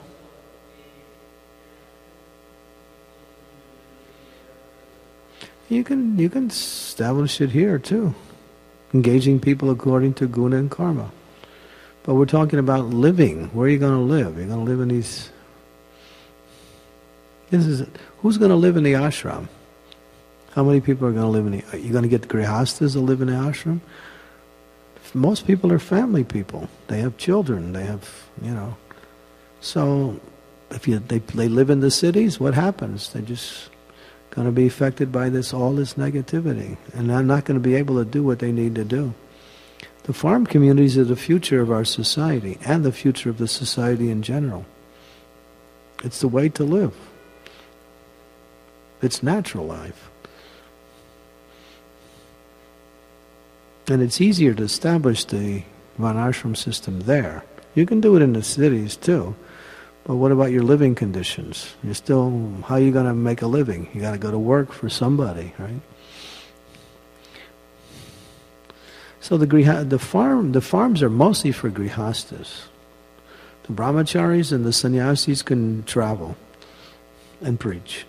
You can establish it here too. Engaging people according to guna and karma. But we're talking about living. Where are you going to live? You're going to live in these... Who's going to live in the ashram? How many people are going to live in the... Are you going to get grihastas to live in the ashram? Most people are family people. They have children. They have, So, if they live in the cities, what happens? They're just going to be affected by all this negativity, and they're not going to be able to do what they need to do. The farm communities are the future of our society and the future of the society in general. It's the way to live. It's natural life. And it's easier to establish the Varnashram system there. You can do it in the cities too. But what about your living conditions? How are you going to make a living? You got to go to work for somebody, right? So the farms are mostly for grihastas. The brahmacharis and the sannyasis can travel and preach.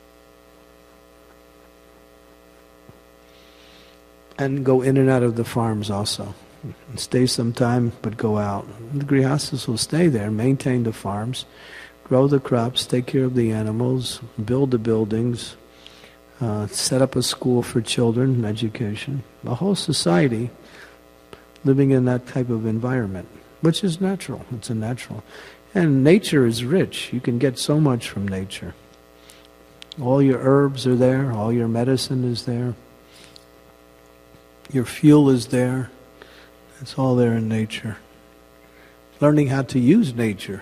And go in and out of the farms also. And stay some time, but go out. The grihastas will stay there, maintain the farms, grow the crops, take care of the animals, build the buildings, set up a school for children and education. A whole society living in that type of environment, which is natural. It's a natural. And nature is rich. You can get so much from nature. All your herbs are there. All your medicine is there. Your fuel is there. It's all there in nature. Learning how to use nature.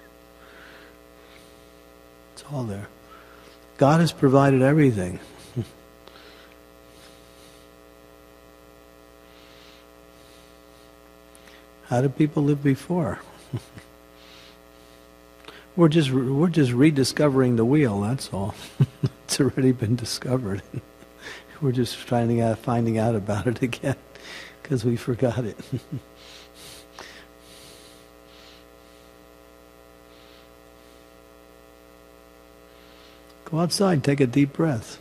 It's all there. God has provided everything. How did people live before? We're just rediscovering the wheel, that's all. It's already been discovered. We're just finding out about it again because we forgot it. Go outside, take a deep breath.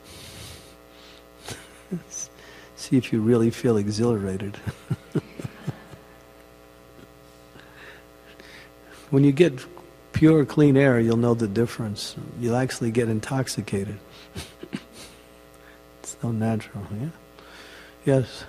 See if you really feel exhilarated. When you get pure, clean air, you'll know the difference. You'll actually get intoxicated. It's so natural, yeah? Yes?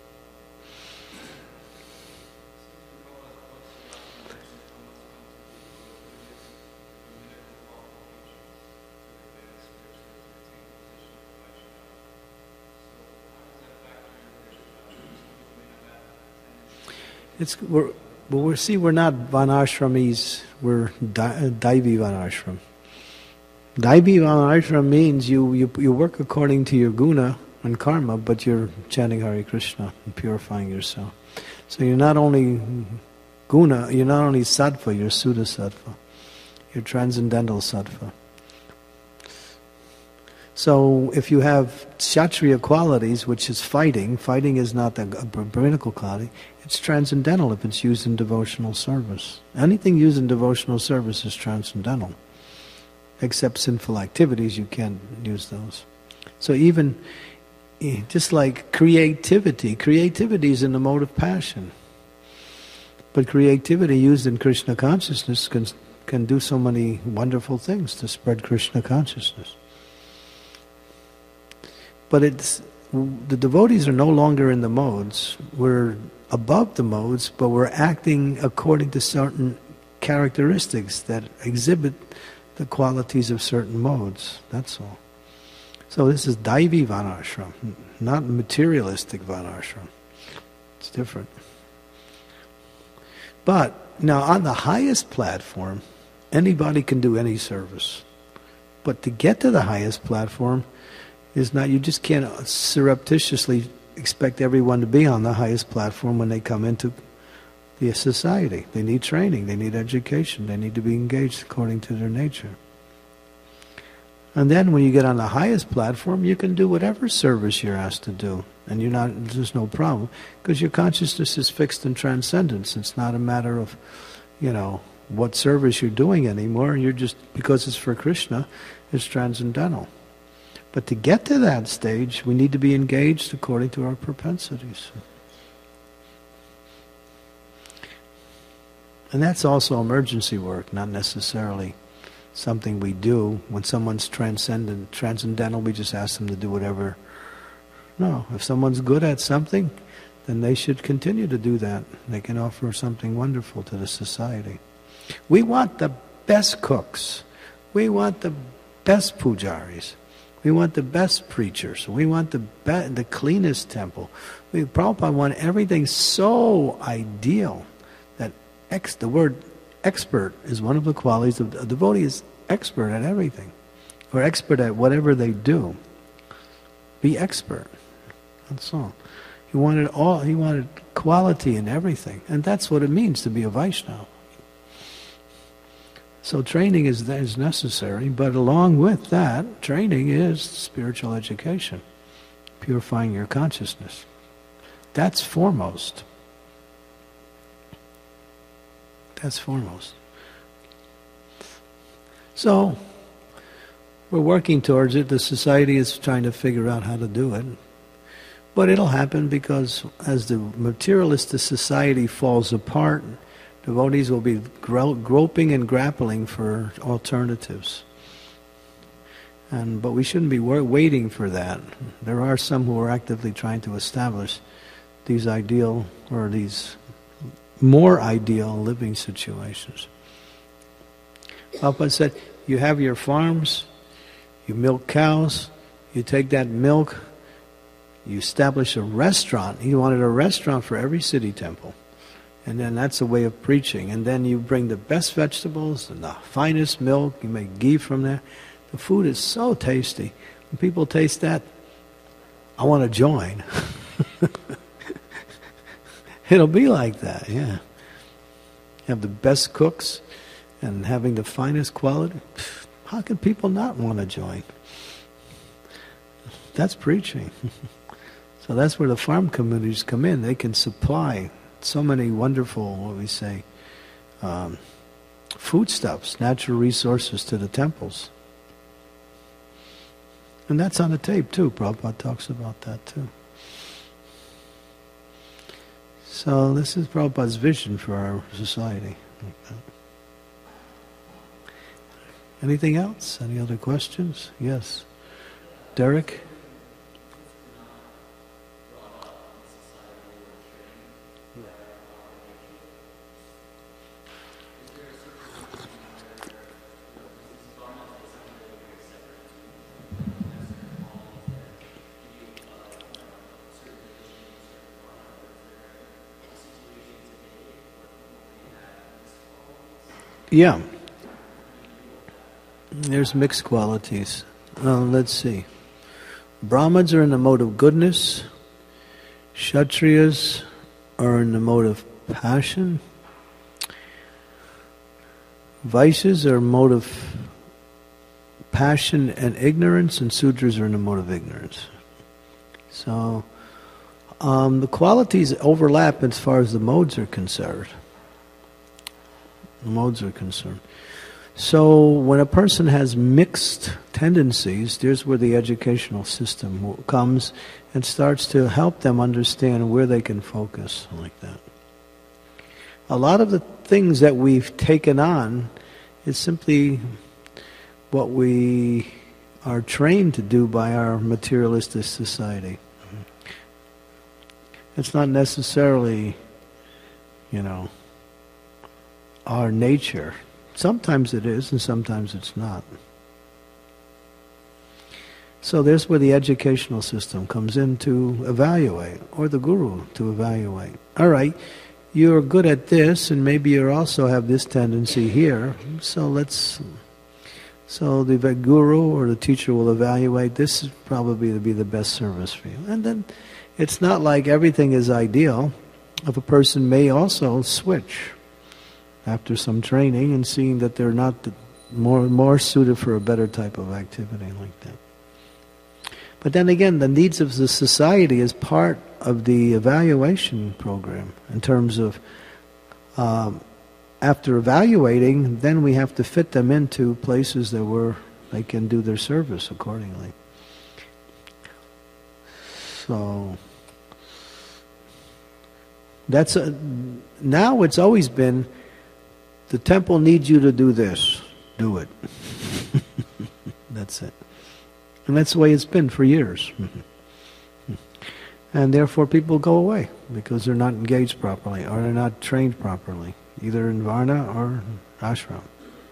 We're not Vanashramis, we're Daivi Vanashram. Daivi Vanashram means you work according to your guna and karma, but you're chanting Hare Krishna and purifying yourself. So you're not only guna, you're not only sattva, you're Suddha sattva. You're transcendental sattva. So if you have kshatriya qualities, which is fighting is not a Brahminical quality, it's transcendental if it's used in devotional service. Anything used in devotional service is transcendental. Except sinful activities, you can't use those. So even, just like creativity is in the mode of passion. But creativity used in Krishna consciousness can do so many wonderful things to spread Krishna consciousness. But the devotees are no longer in the modes. We're above the modes, but we're acting according to certain characteristics that exhibit the qualities of certain modes. That's all. So this is Daivi Vanashram, not materialistic Vanashram. It's different. But now on the highest platform, anybody can do any service. But to get to the highest platform is not, you just can't surreptitiously expect everyone to be on the highest platform when they come into the society. They need training, they need education, they need to be engaged according to their nature. And then when you get on the highest platform, you can do whatever service you're asked to do. And there's no problem, because your consciousness is fixed in transcendence. It's not a matter of, what service you're doing anymore. You're just, because it's for Krishna, it's transcendental. But to get to that stage, we need to be engaged according to our propensities. And that's also emergency work, not necessarily something we do. When someone's transcendental, we just ask them to do whatever. No, if someone's good at something, then they should continue to do that. They can offer something wonderful to the society. We want the best cooks. We want the best pujaris. We want the best preachers. We want the cleanest temple. Prabhupada want everything so ideal that the word expert is one of the qualities of a devotee is expert at everything, or expert at whatever they do. Be expert. That's all. He wanted quality in everything, and that's what it means to be a Vaishnava. So training is necessary, but along with that, training is spiritual education, purifying your consciousness. That's foremost. That's foremost. So, we're working towards it. The society is trying to figure out how to do it. But it'll happen because as the materialistic society falls apart, devotees will be groping and grappling for alternatives. But we shouldn't be waiting for that. There are some who are actively trying to establish these ideal or these more ideal living situations. Prabhupada said, you have your farms, you milk cows, you take that milk You establish a restaurant. He wanted a restaurant for every city temple. And then that's a way of preaching. And then you bring the best vegetables and the finest milk. You make ghee from there. The food is so tasty. When people taste that, I want to join. It'll be like that, yeah. Have the best cooks and having the finest quality. How can people not want to join? That's preaching. So that's where the farm communities come in. They can supply so many wonderful, what we say, foodstuffs, natural resources to the temples. And that's on the tape too. Prabhupada talks about that too. So this is Prabhupada's vision for our society. Anything else? Any other questions? Yes. Derek? Yeah. There's mixed qualities. Let's see. Brahmins are in the mode of goodness. Kshatriyas are in the mode of passion. Vaishyas are in the mode of passion and ignorance, and Sudras are in the mode of ignorance. So the qualities overlap as far as the modes are concerned. So when a person has mixed tendencies, there's where the educational system comes and starts to help them understand where they can focus like that. A lot of the things that we've taken on is simply what we are trained to do by our materialistic society. It's not necessarily, our nature. Sometimes it is, and sometimes it's not. So there's where the educational system comes in to evaluate, or the guru to evaluate. All right, you're good at this, and maybe you also have this tendency here. So the guru or the teacher will evaluate. This is probably to be the best service for you. And then it's not like everything is ideal. If a person may also switch after some training and seeing that they're not more suited for a better type of activity like that. But then again, the needs of the society is part of the evaluation program in terms of after evaluating, then we have to fit them into places that they can do their service accordingly. So now it's always been, the temple needs you to do this. Do it. That's it. And that's the way it's been for years. And therefore people go away because they're not engaged properly or they're not trained properly, either in Varna or ashram.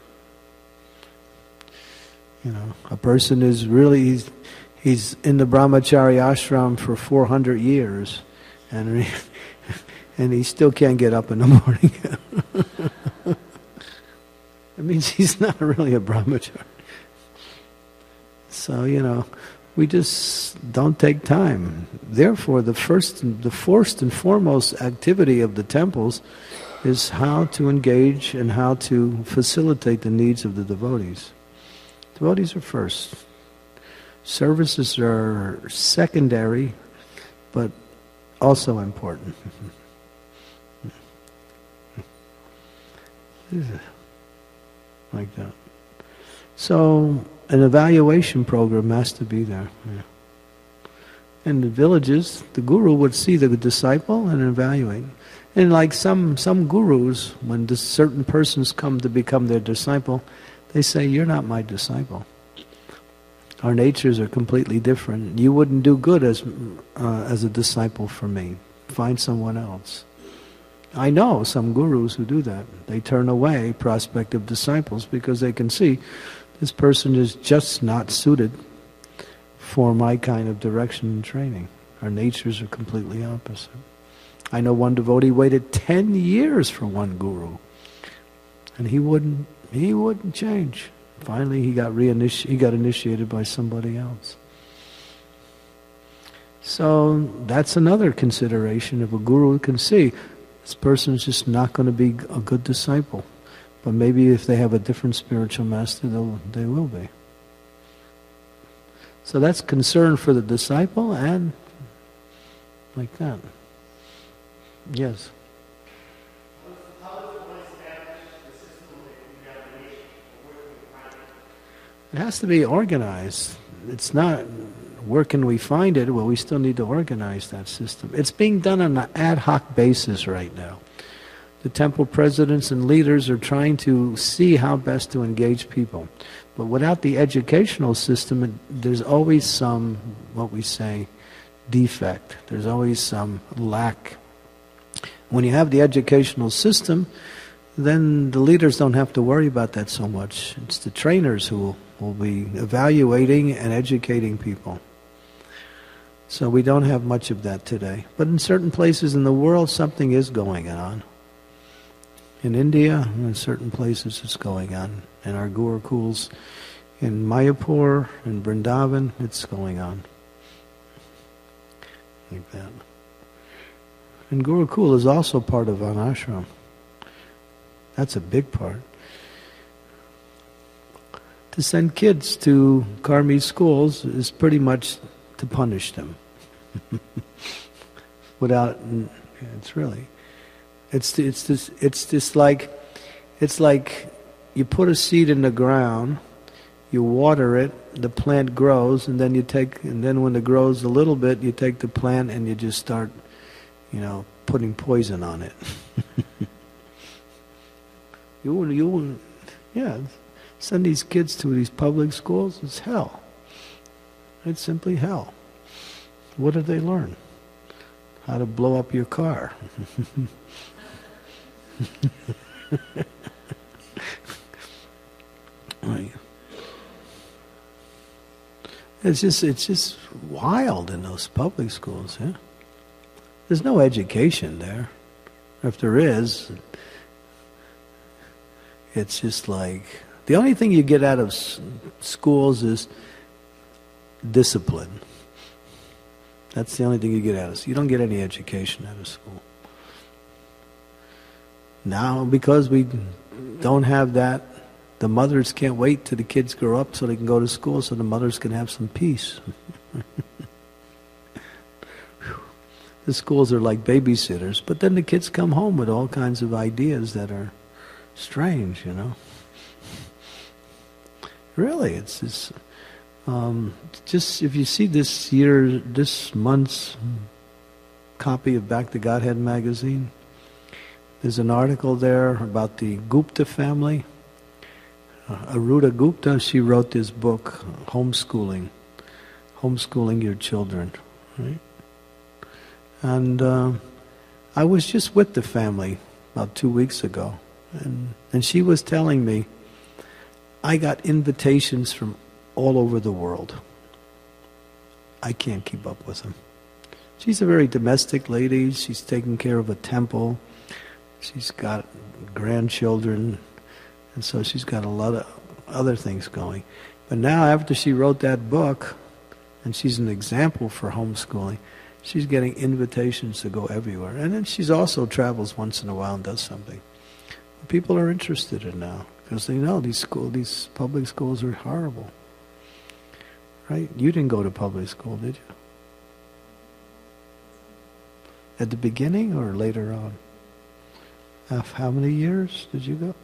A person is really, he's in the brahmachari ashram for 400 years and he still can't get up in the morning. It means he's not really a brahmachari. So, we just don't take time. Therefore, the first and foremost activity of the temples is how to engage and how to facilitate the needs of the devotees. Devotees are first. Services are secondary, but also important. Like that. So an evaluation program has to be there. Yeah. In the villages, the guru would see the disciple and evaluate. And like some gurus, when certain persons come to become their disciple, they say, "You're not my disciple. Our natures are completely different. You wouldn't do good as a disciple for me. Find someone else." I know some gurus who do that. They turn away prospective disciples because they can see this person is just not suited for my kind of direction and training. Our natures are completely opposite. I know one devotee waited 10 years for one guru, and he wouldn't change. Finally, he got initiated by somebody else. So that's another consideration. If a guru can see this person is just not going to be a good disciple, but maybe if they have a different spiritual master, they will be. So that's concern for the disciple and like that. Yes. It has to be organized. It's not, where can we find it? Well, we still need to organize that system. It's being done on an ad hoc basis right now. The temple presidents and leaders are trying to see how best to engage people. But without the educational system, there's always some, what we say, defect. There's always some lack. When you have the educational system, then the leaders don't have to worry about that so much. It's the trainers who will be evaluating and educating people. So we don't have much of that today. But in certain places in the world, something is going on. In India, in certain places it's going on. In our Gurukuls, in Mayapur, in Vrindavan, it's going on. Like that. And Gurukul is also part of an ashram. That's a big part. To send kids to Karmi schools is pretty much to punish them. It's like you put a seed in the ground, you water it, the plant grows, and then when it grows a little bit, you take the plant and you just start, putting poison on it. Send these kids to these public schools, it's hell. It's simply hell. What do they learn? How to blow up your car. Right. It's just wild in those public schools, yeah. There's no education there. If there is, it's just like, the only thing you get out of schools is discipline. That's the only thing you get out of it. You don't get any education out of school. Now, because we don't have that, the mothers can't wait till the kids grow up so they can go to school so the mothers can have some peace. The schools are like babysitters, but then the kids come home with all kinds of ideas that are strange, Really, it's just if you see this month's copy of Back to Godhead magazine, there's an article there about the Gupta family. Aruda Gupta, she wrote this book, Homeschooling Your Children, right? And I was just with the family about 2 weeks ago, and she was telling me, I got invitations from all over the world. I can't keep up with them. She's a very domestic lady. She's taking care of a temple. She's got grandchildren, and so she's got a lot of other things going. But now after she wrote that book, and she's an example for homeschooling, she's getting invitations to go everywhere. And then she also travels once in a while and does something. People are interested in now, because they know these public schools are horrible. Right? You didn't go to public school, did you? At the beginning or later on? How many years did you go?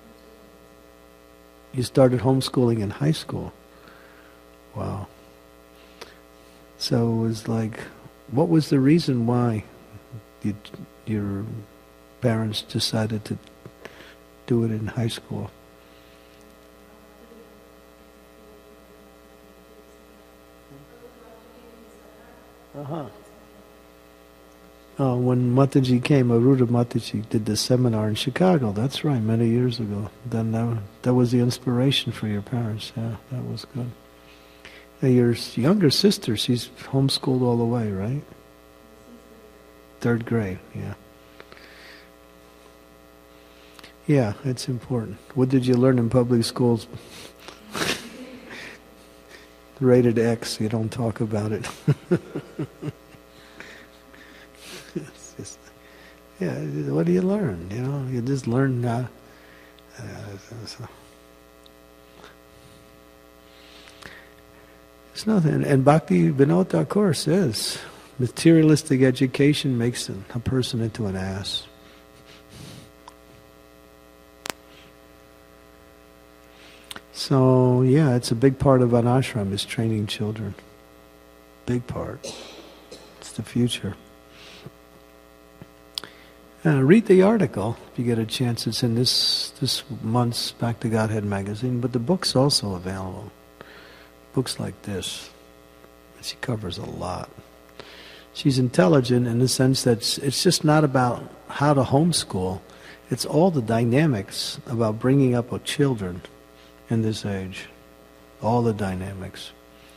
You started homeschooling in high school. Wow. So it was like, what was the reason why your parents decided to do it in high school? When Mataji came, Aruda Mataji did the seminar in Chicago. That's right, many years ago. Then that was the inspiration for your parents. Yeah, that was good. Your younger sister, she's homeschooled all the way, right? Third grade, yeah. Yeah, it's important. What did you learn in public schools? Rated X, you don't talk about it. Yeah, what do you learn? You know, you just learn. It's nothing. And Bhakti Vinod Thakur says, materialistic education makes a person into an ass. So, yeah, it's a big part of an ashram is training children. Big part. It's the future. Read the article if you get a chance. It's in this month's Back to Godhead magazine, but the book's also available. Books like this. She covers a lot. She's intelligent in the sense that it's just not about how to homeschool. It's all the dynamics about bringing up children in this age. All the dynamics.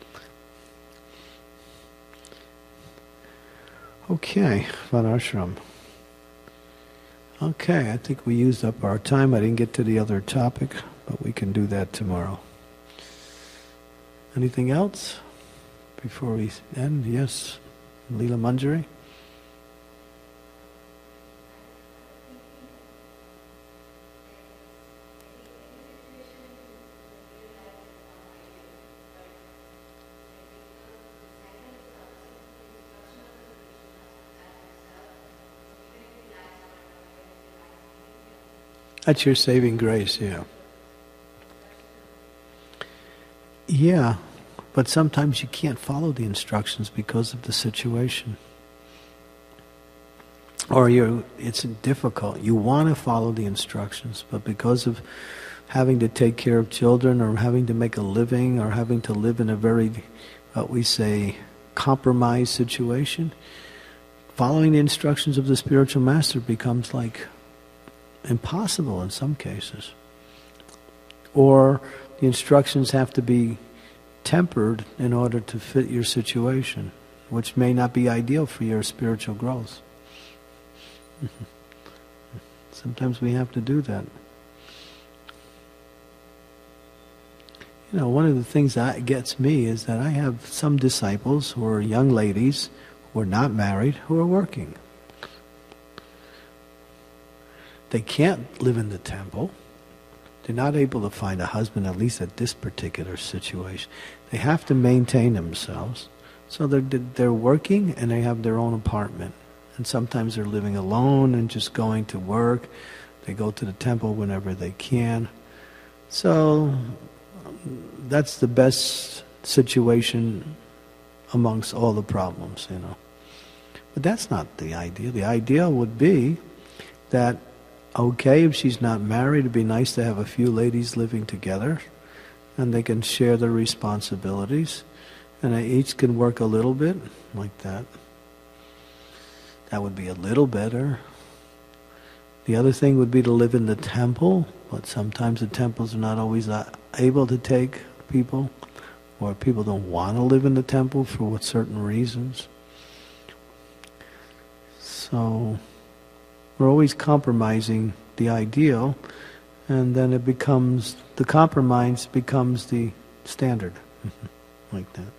Okay, Varnashram. Okay, I think we used up our time. I didn't get to the other topic, but we can do that tomorrow. Anything else before we end? Yes, Leela Manjari. That's your saving grace, yeah. Yeah, but sometimes you can't follow the instructions because of the situation. Or it's difficult. You want to follow the instructions, but because of having to take care of children or having to make a living or having to live in a very, what we say, compromised situation, following the instructions of the spiritual master becomes like impossible in some cases. Or the instructions have to be tempered in order to fit your situation, which may not be ideal for your spiritual growth. Sometimes we have to do that. You know, one of the things that gets me is that I have some disciples who are young ladies who are not married, who are working. They can't live in the temple. They're not able to find a husband, at least at this particular situation. They have to maintain themselves. So they're working and they have their own apartment. And sometimes they're living alone and just going to work. They go to the temple whenever they can. So that's the best situation amongst all the problems, you know. But that's not the idea. The ideal would be that, okay, if she's not married, it'd be nice to have a few ladies living together and they can share their responsibilities and they each can work a little bit like that. That would be a little better. The other thing would be to live in the temple, but sometimes the temples are not always able to take people, or people don't want to live in the temple for certain reasons. So we're always compromising the ideal, and then it becomes, the compromise becomes the standard, like that.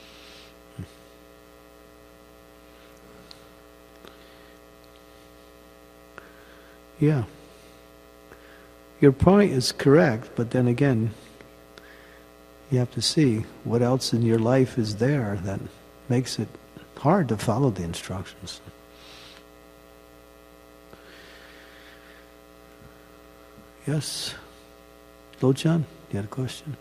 Yeah. Your point is correct, but then again, you have to see what else in your life is there that makes it hard to follow the instructions. Yes. Lochan, you had a question?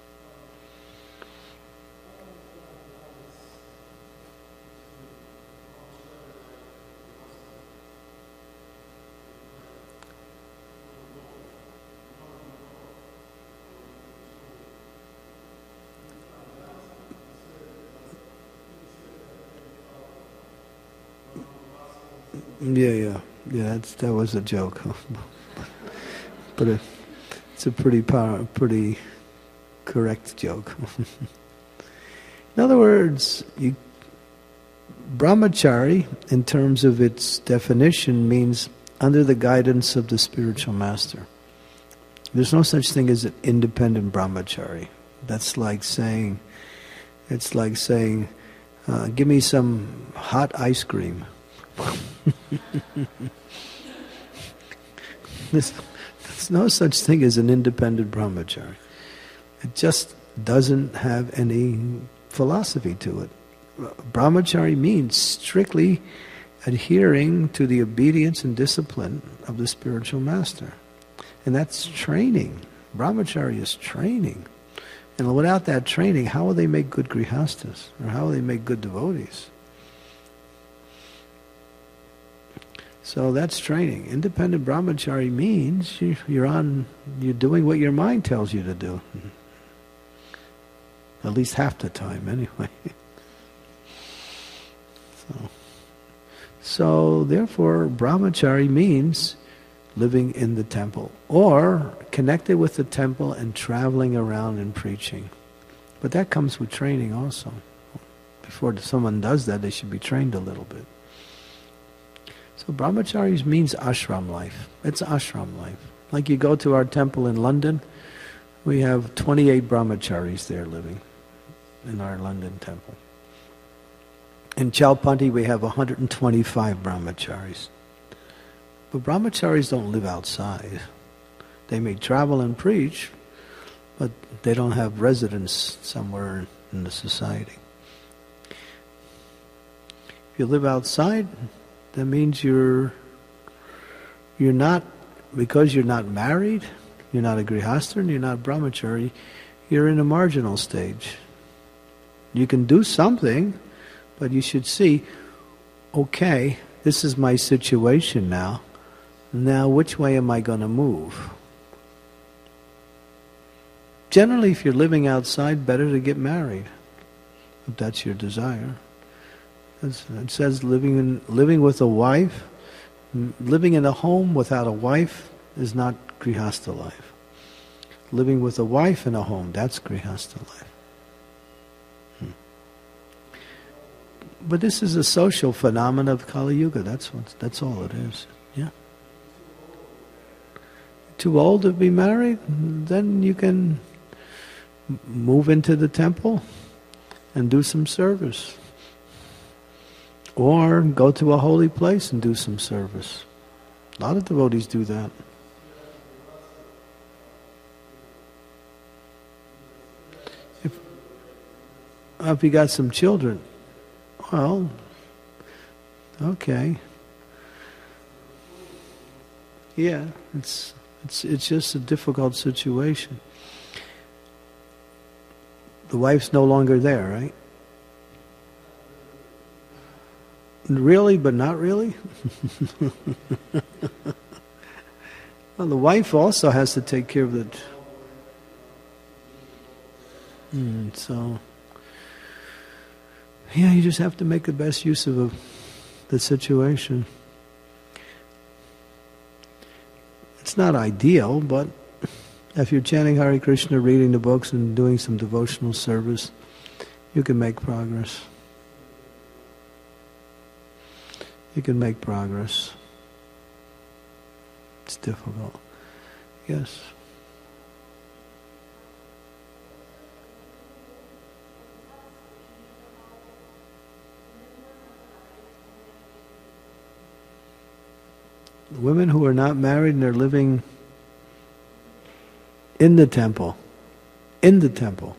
Yeah. That was a joke, but it's a pretty correct joke. In other words, brahmachari, in terms of its definition, means under the guidance of the spiritual master. There's no such thing as an independent brahmachari. That's like saying, give me some hot ice cream. There's no such thing as an independent brahmachari. It just doesn't have any philosophy to it. Brahmachari means strictly adhering to the obedience and discipline of the spiritual master. And that's training. Brahmachari is training. And without that training, how will they make good grihastas? Or how will they make good devotees? So that's training. Independent brahmachari means you're doing what your mind tells you to do. At least half the time, anyway. So therefore, brahmachari means living in the temple or connected with the temple and traveling around and preaching. But that comes with training also. Before someone does that, they should be trained a little bit. So brahmacharis means ashram life. It's ashram life. Like you go to our temple in London, we have 28 brahmacharis there living in our London temple. In Chalpanti, we have 125 brahmacharis. But brahmacharis don't live outside. They may travel and preach, but they don't have residence somewhere in the society. If you live outside, that means you're not, because you're not married, you're not a grihastha, and you're not brahmachari, you're in a marginal stage. You can do something, but you should see, okay, this is my situation now. Now, which way am I going to move? Generally, if you're living outside, better to get married, if that's your desire. It says living with a wife, living in a home without a wife is not grihastha life. Living with a wife in a home, that's grihastha life. But this is a social phenomenon of Kali Yuga. That's all it is. Yeah. Too old to be married? Then you can move into the temple and do some service. Or go to a holy place and do some service. A lot of devotees do that. If you got some children, well, okay. Yeah, it's just a difficult situation. The wife's no longer there, right? Really, but not really? Well, the wife also has to take care of it. So, yeah, you just have to make the best use of the situation. It's not ideal, but if you're chanting Hare Krishna, reading the books, and doing some devotional service, you can make progress. You can make progress. It's difficult. Yes. The women who are not married and they're living in the temple. In the temple.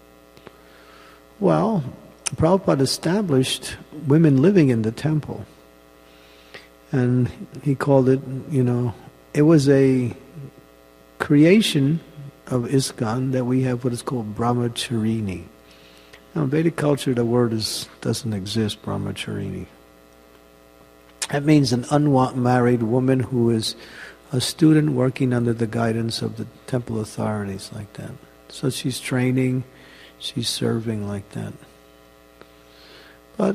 Well, Prabhupada established women living in the temple. And he called it, it was a creation of ISKCON that we have what is called brahmacharini. Now in Vedic culture the word doesn't exist, brahmacharini. That means an unmarried woman who is a student working under the guidance of the temple authorities like that. So she's training, she's serving like that. But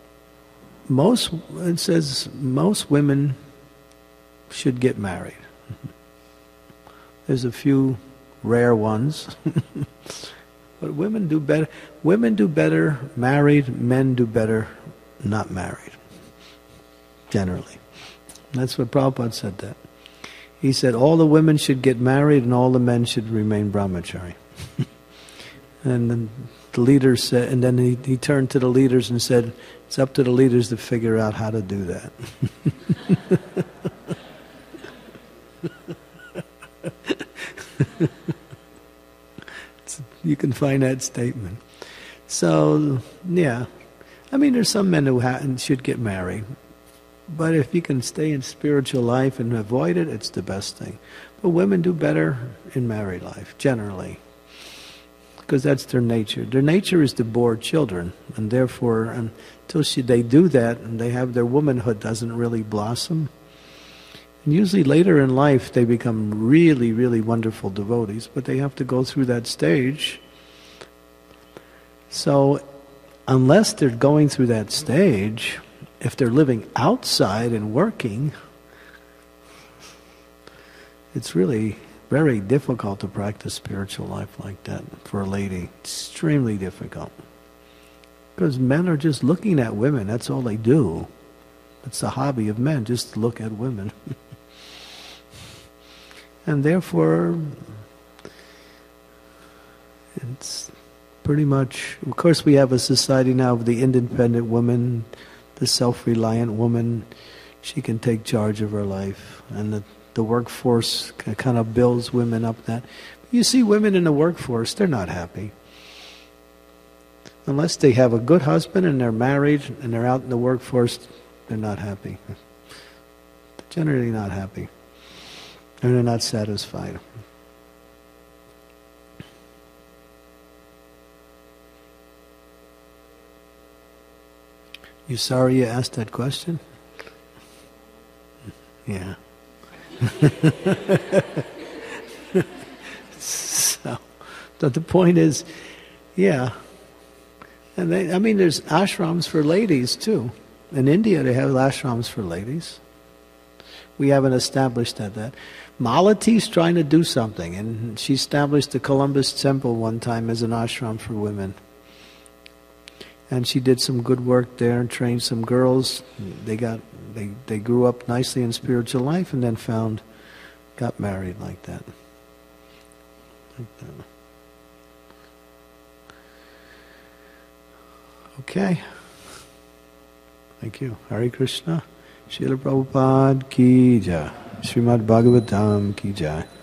it says most women should get married. There's a few rare ones. But women do better. Women do better married. Men do better not married. Generally, that's what Prabhupada said. That he said all the women should get married and all the men should remain brahmachari. And then the leaders said, and then he turned to the leaders and said, "It's up to the leaders to figure out how to do that." You can find that statement. So, yeah. I mean, there's some men who should get married. But if you can stay in spiritual life and avoid it, it's the best thing. But women do better in married life, generally. Because that's their nature. Their nature is to bore children. And therefore, until they do that, and they have their womanhood doesn't really blossom. And usually later in life, they become really, really wonderful devotees, but they have to go through that stage. So, unless they're going through that stage, if they're living outside and working, it's really very difficult to practice spiritual life like that for a lady. Extremely difficult. Because men are just looking at women, that's all they do. It's the hobby of men, just to look at women. And therefore, it's pretty much, of course we have a society now of the independent woman, the self-reliant woman. She can take charge of her life. And the workforce kind of builds women up that. You see women in the workforce, they're not happy. Unless they have a good husband and they're married and they're out in the workforce, they're not happy. They're generally not happy. And they're not satisfied. You sorry you asked that question? Yeah. So the point is, yeah. And there's ashrams for ladies too. In India, they have ashrams for ladies. We haven't established that. Malati's trying to do something, and she established the Columbus Temple one time as an ashram for women. And she did some good work there and trained some girls. They grew up nicely in spiritual life and then got married like that. Okay. Thank you. Hare Krishna. Srila Prabhupada ki jai. Srimad Bhagavatam ki jai.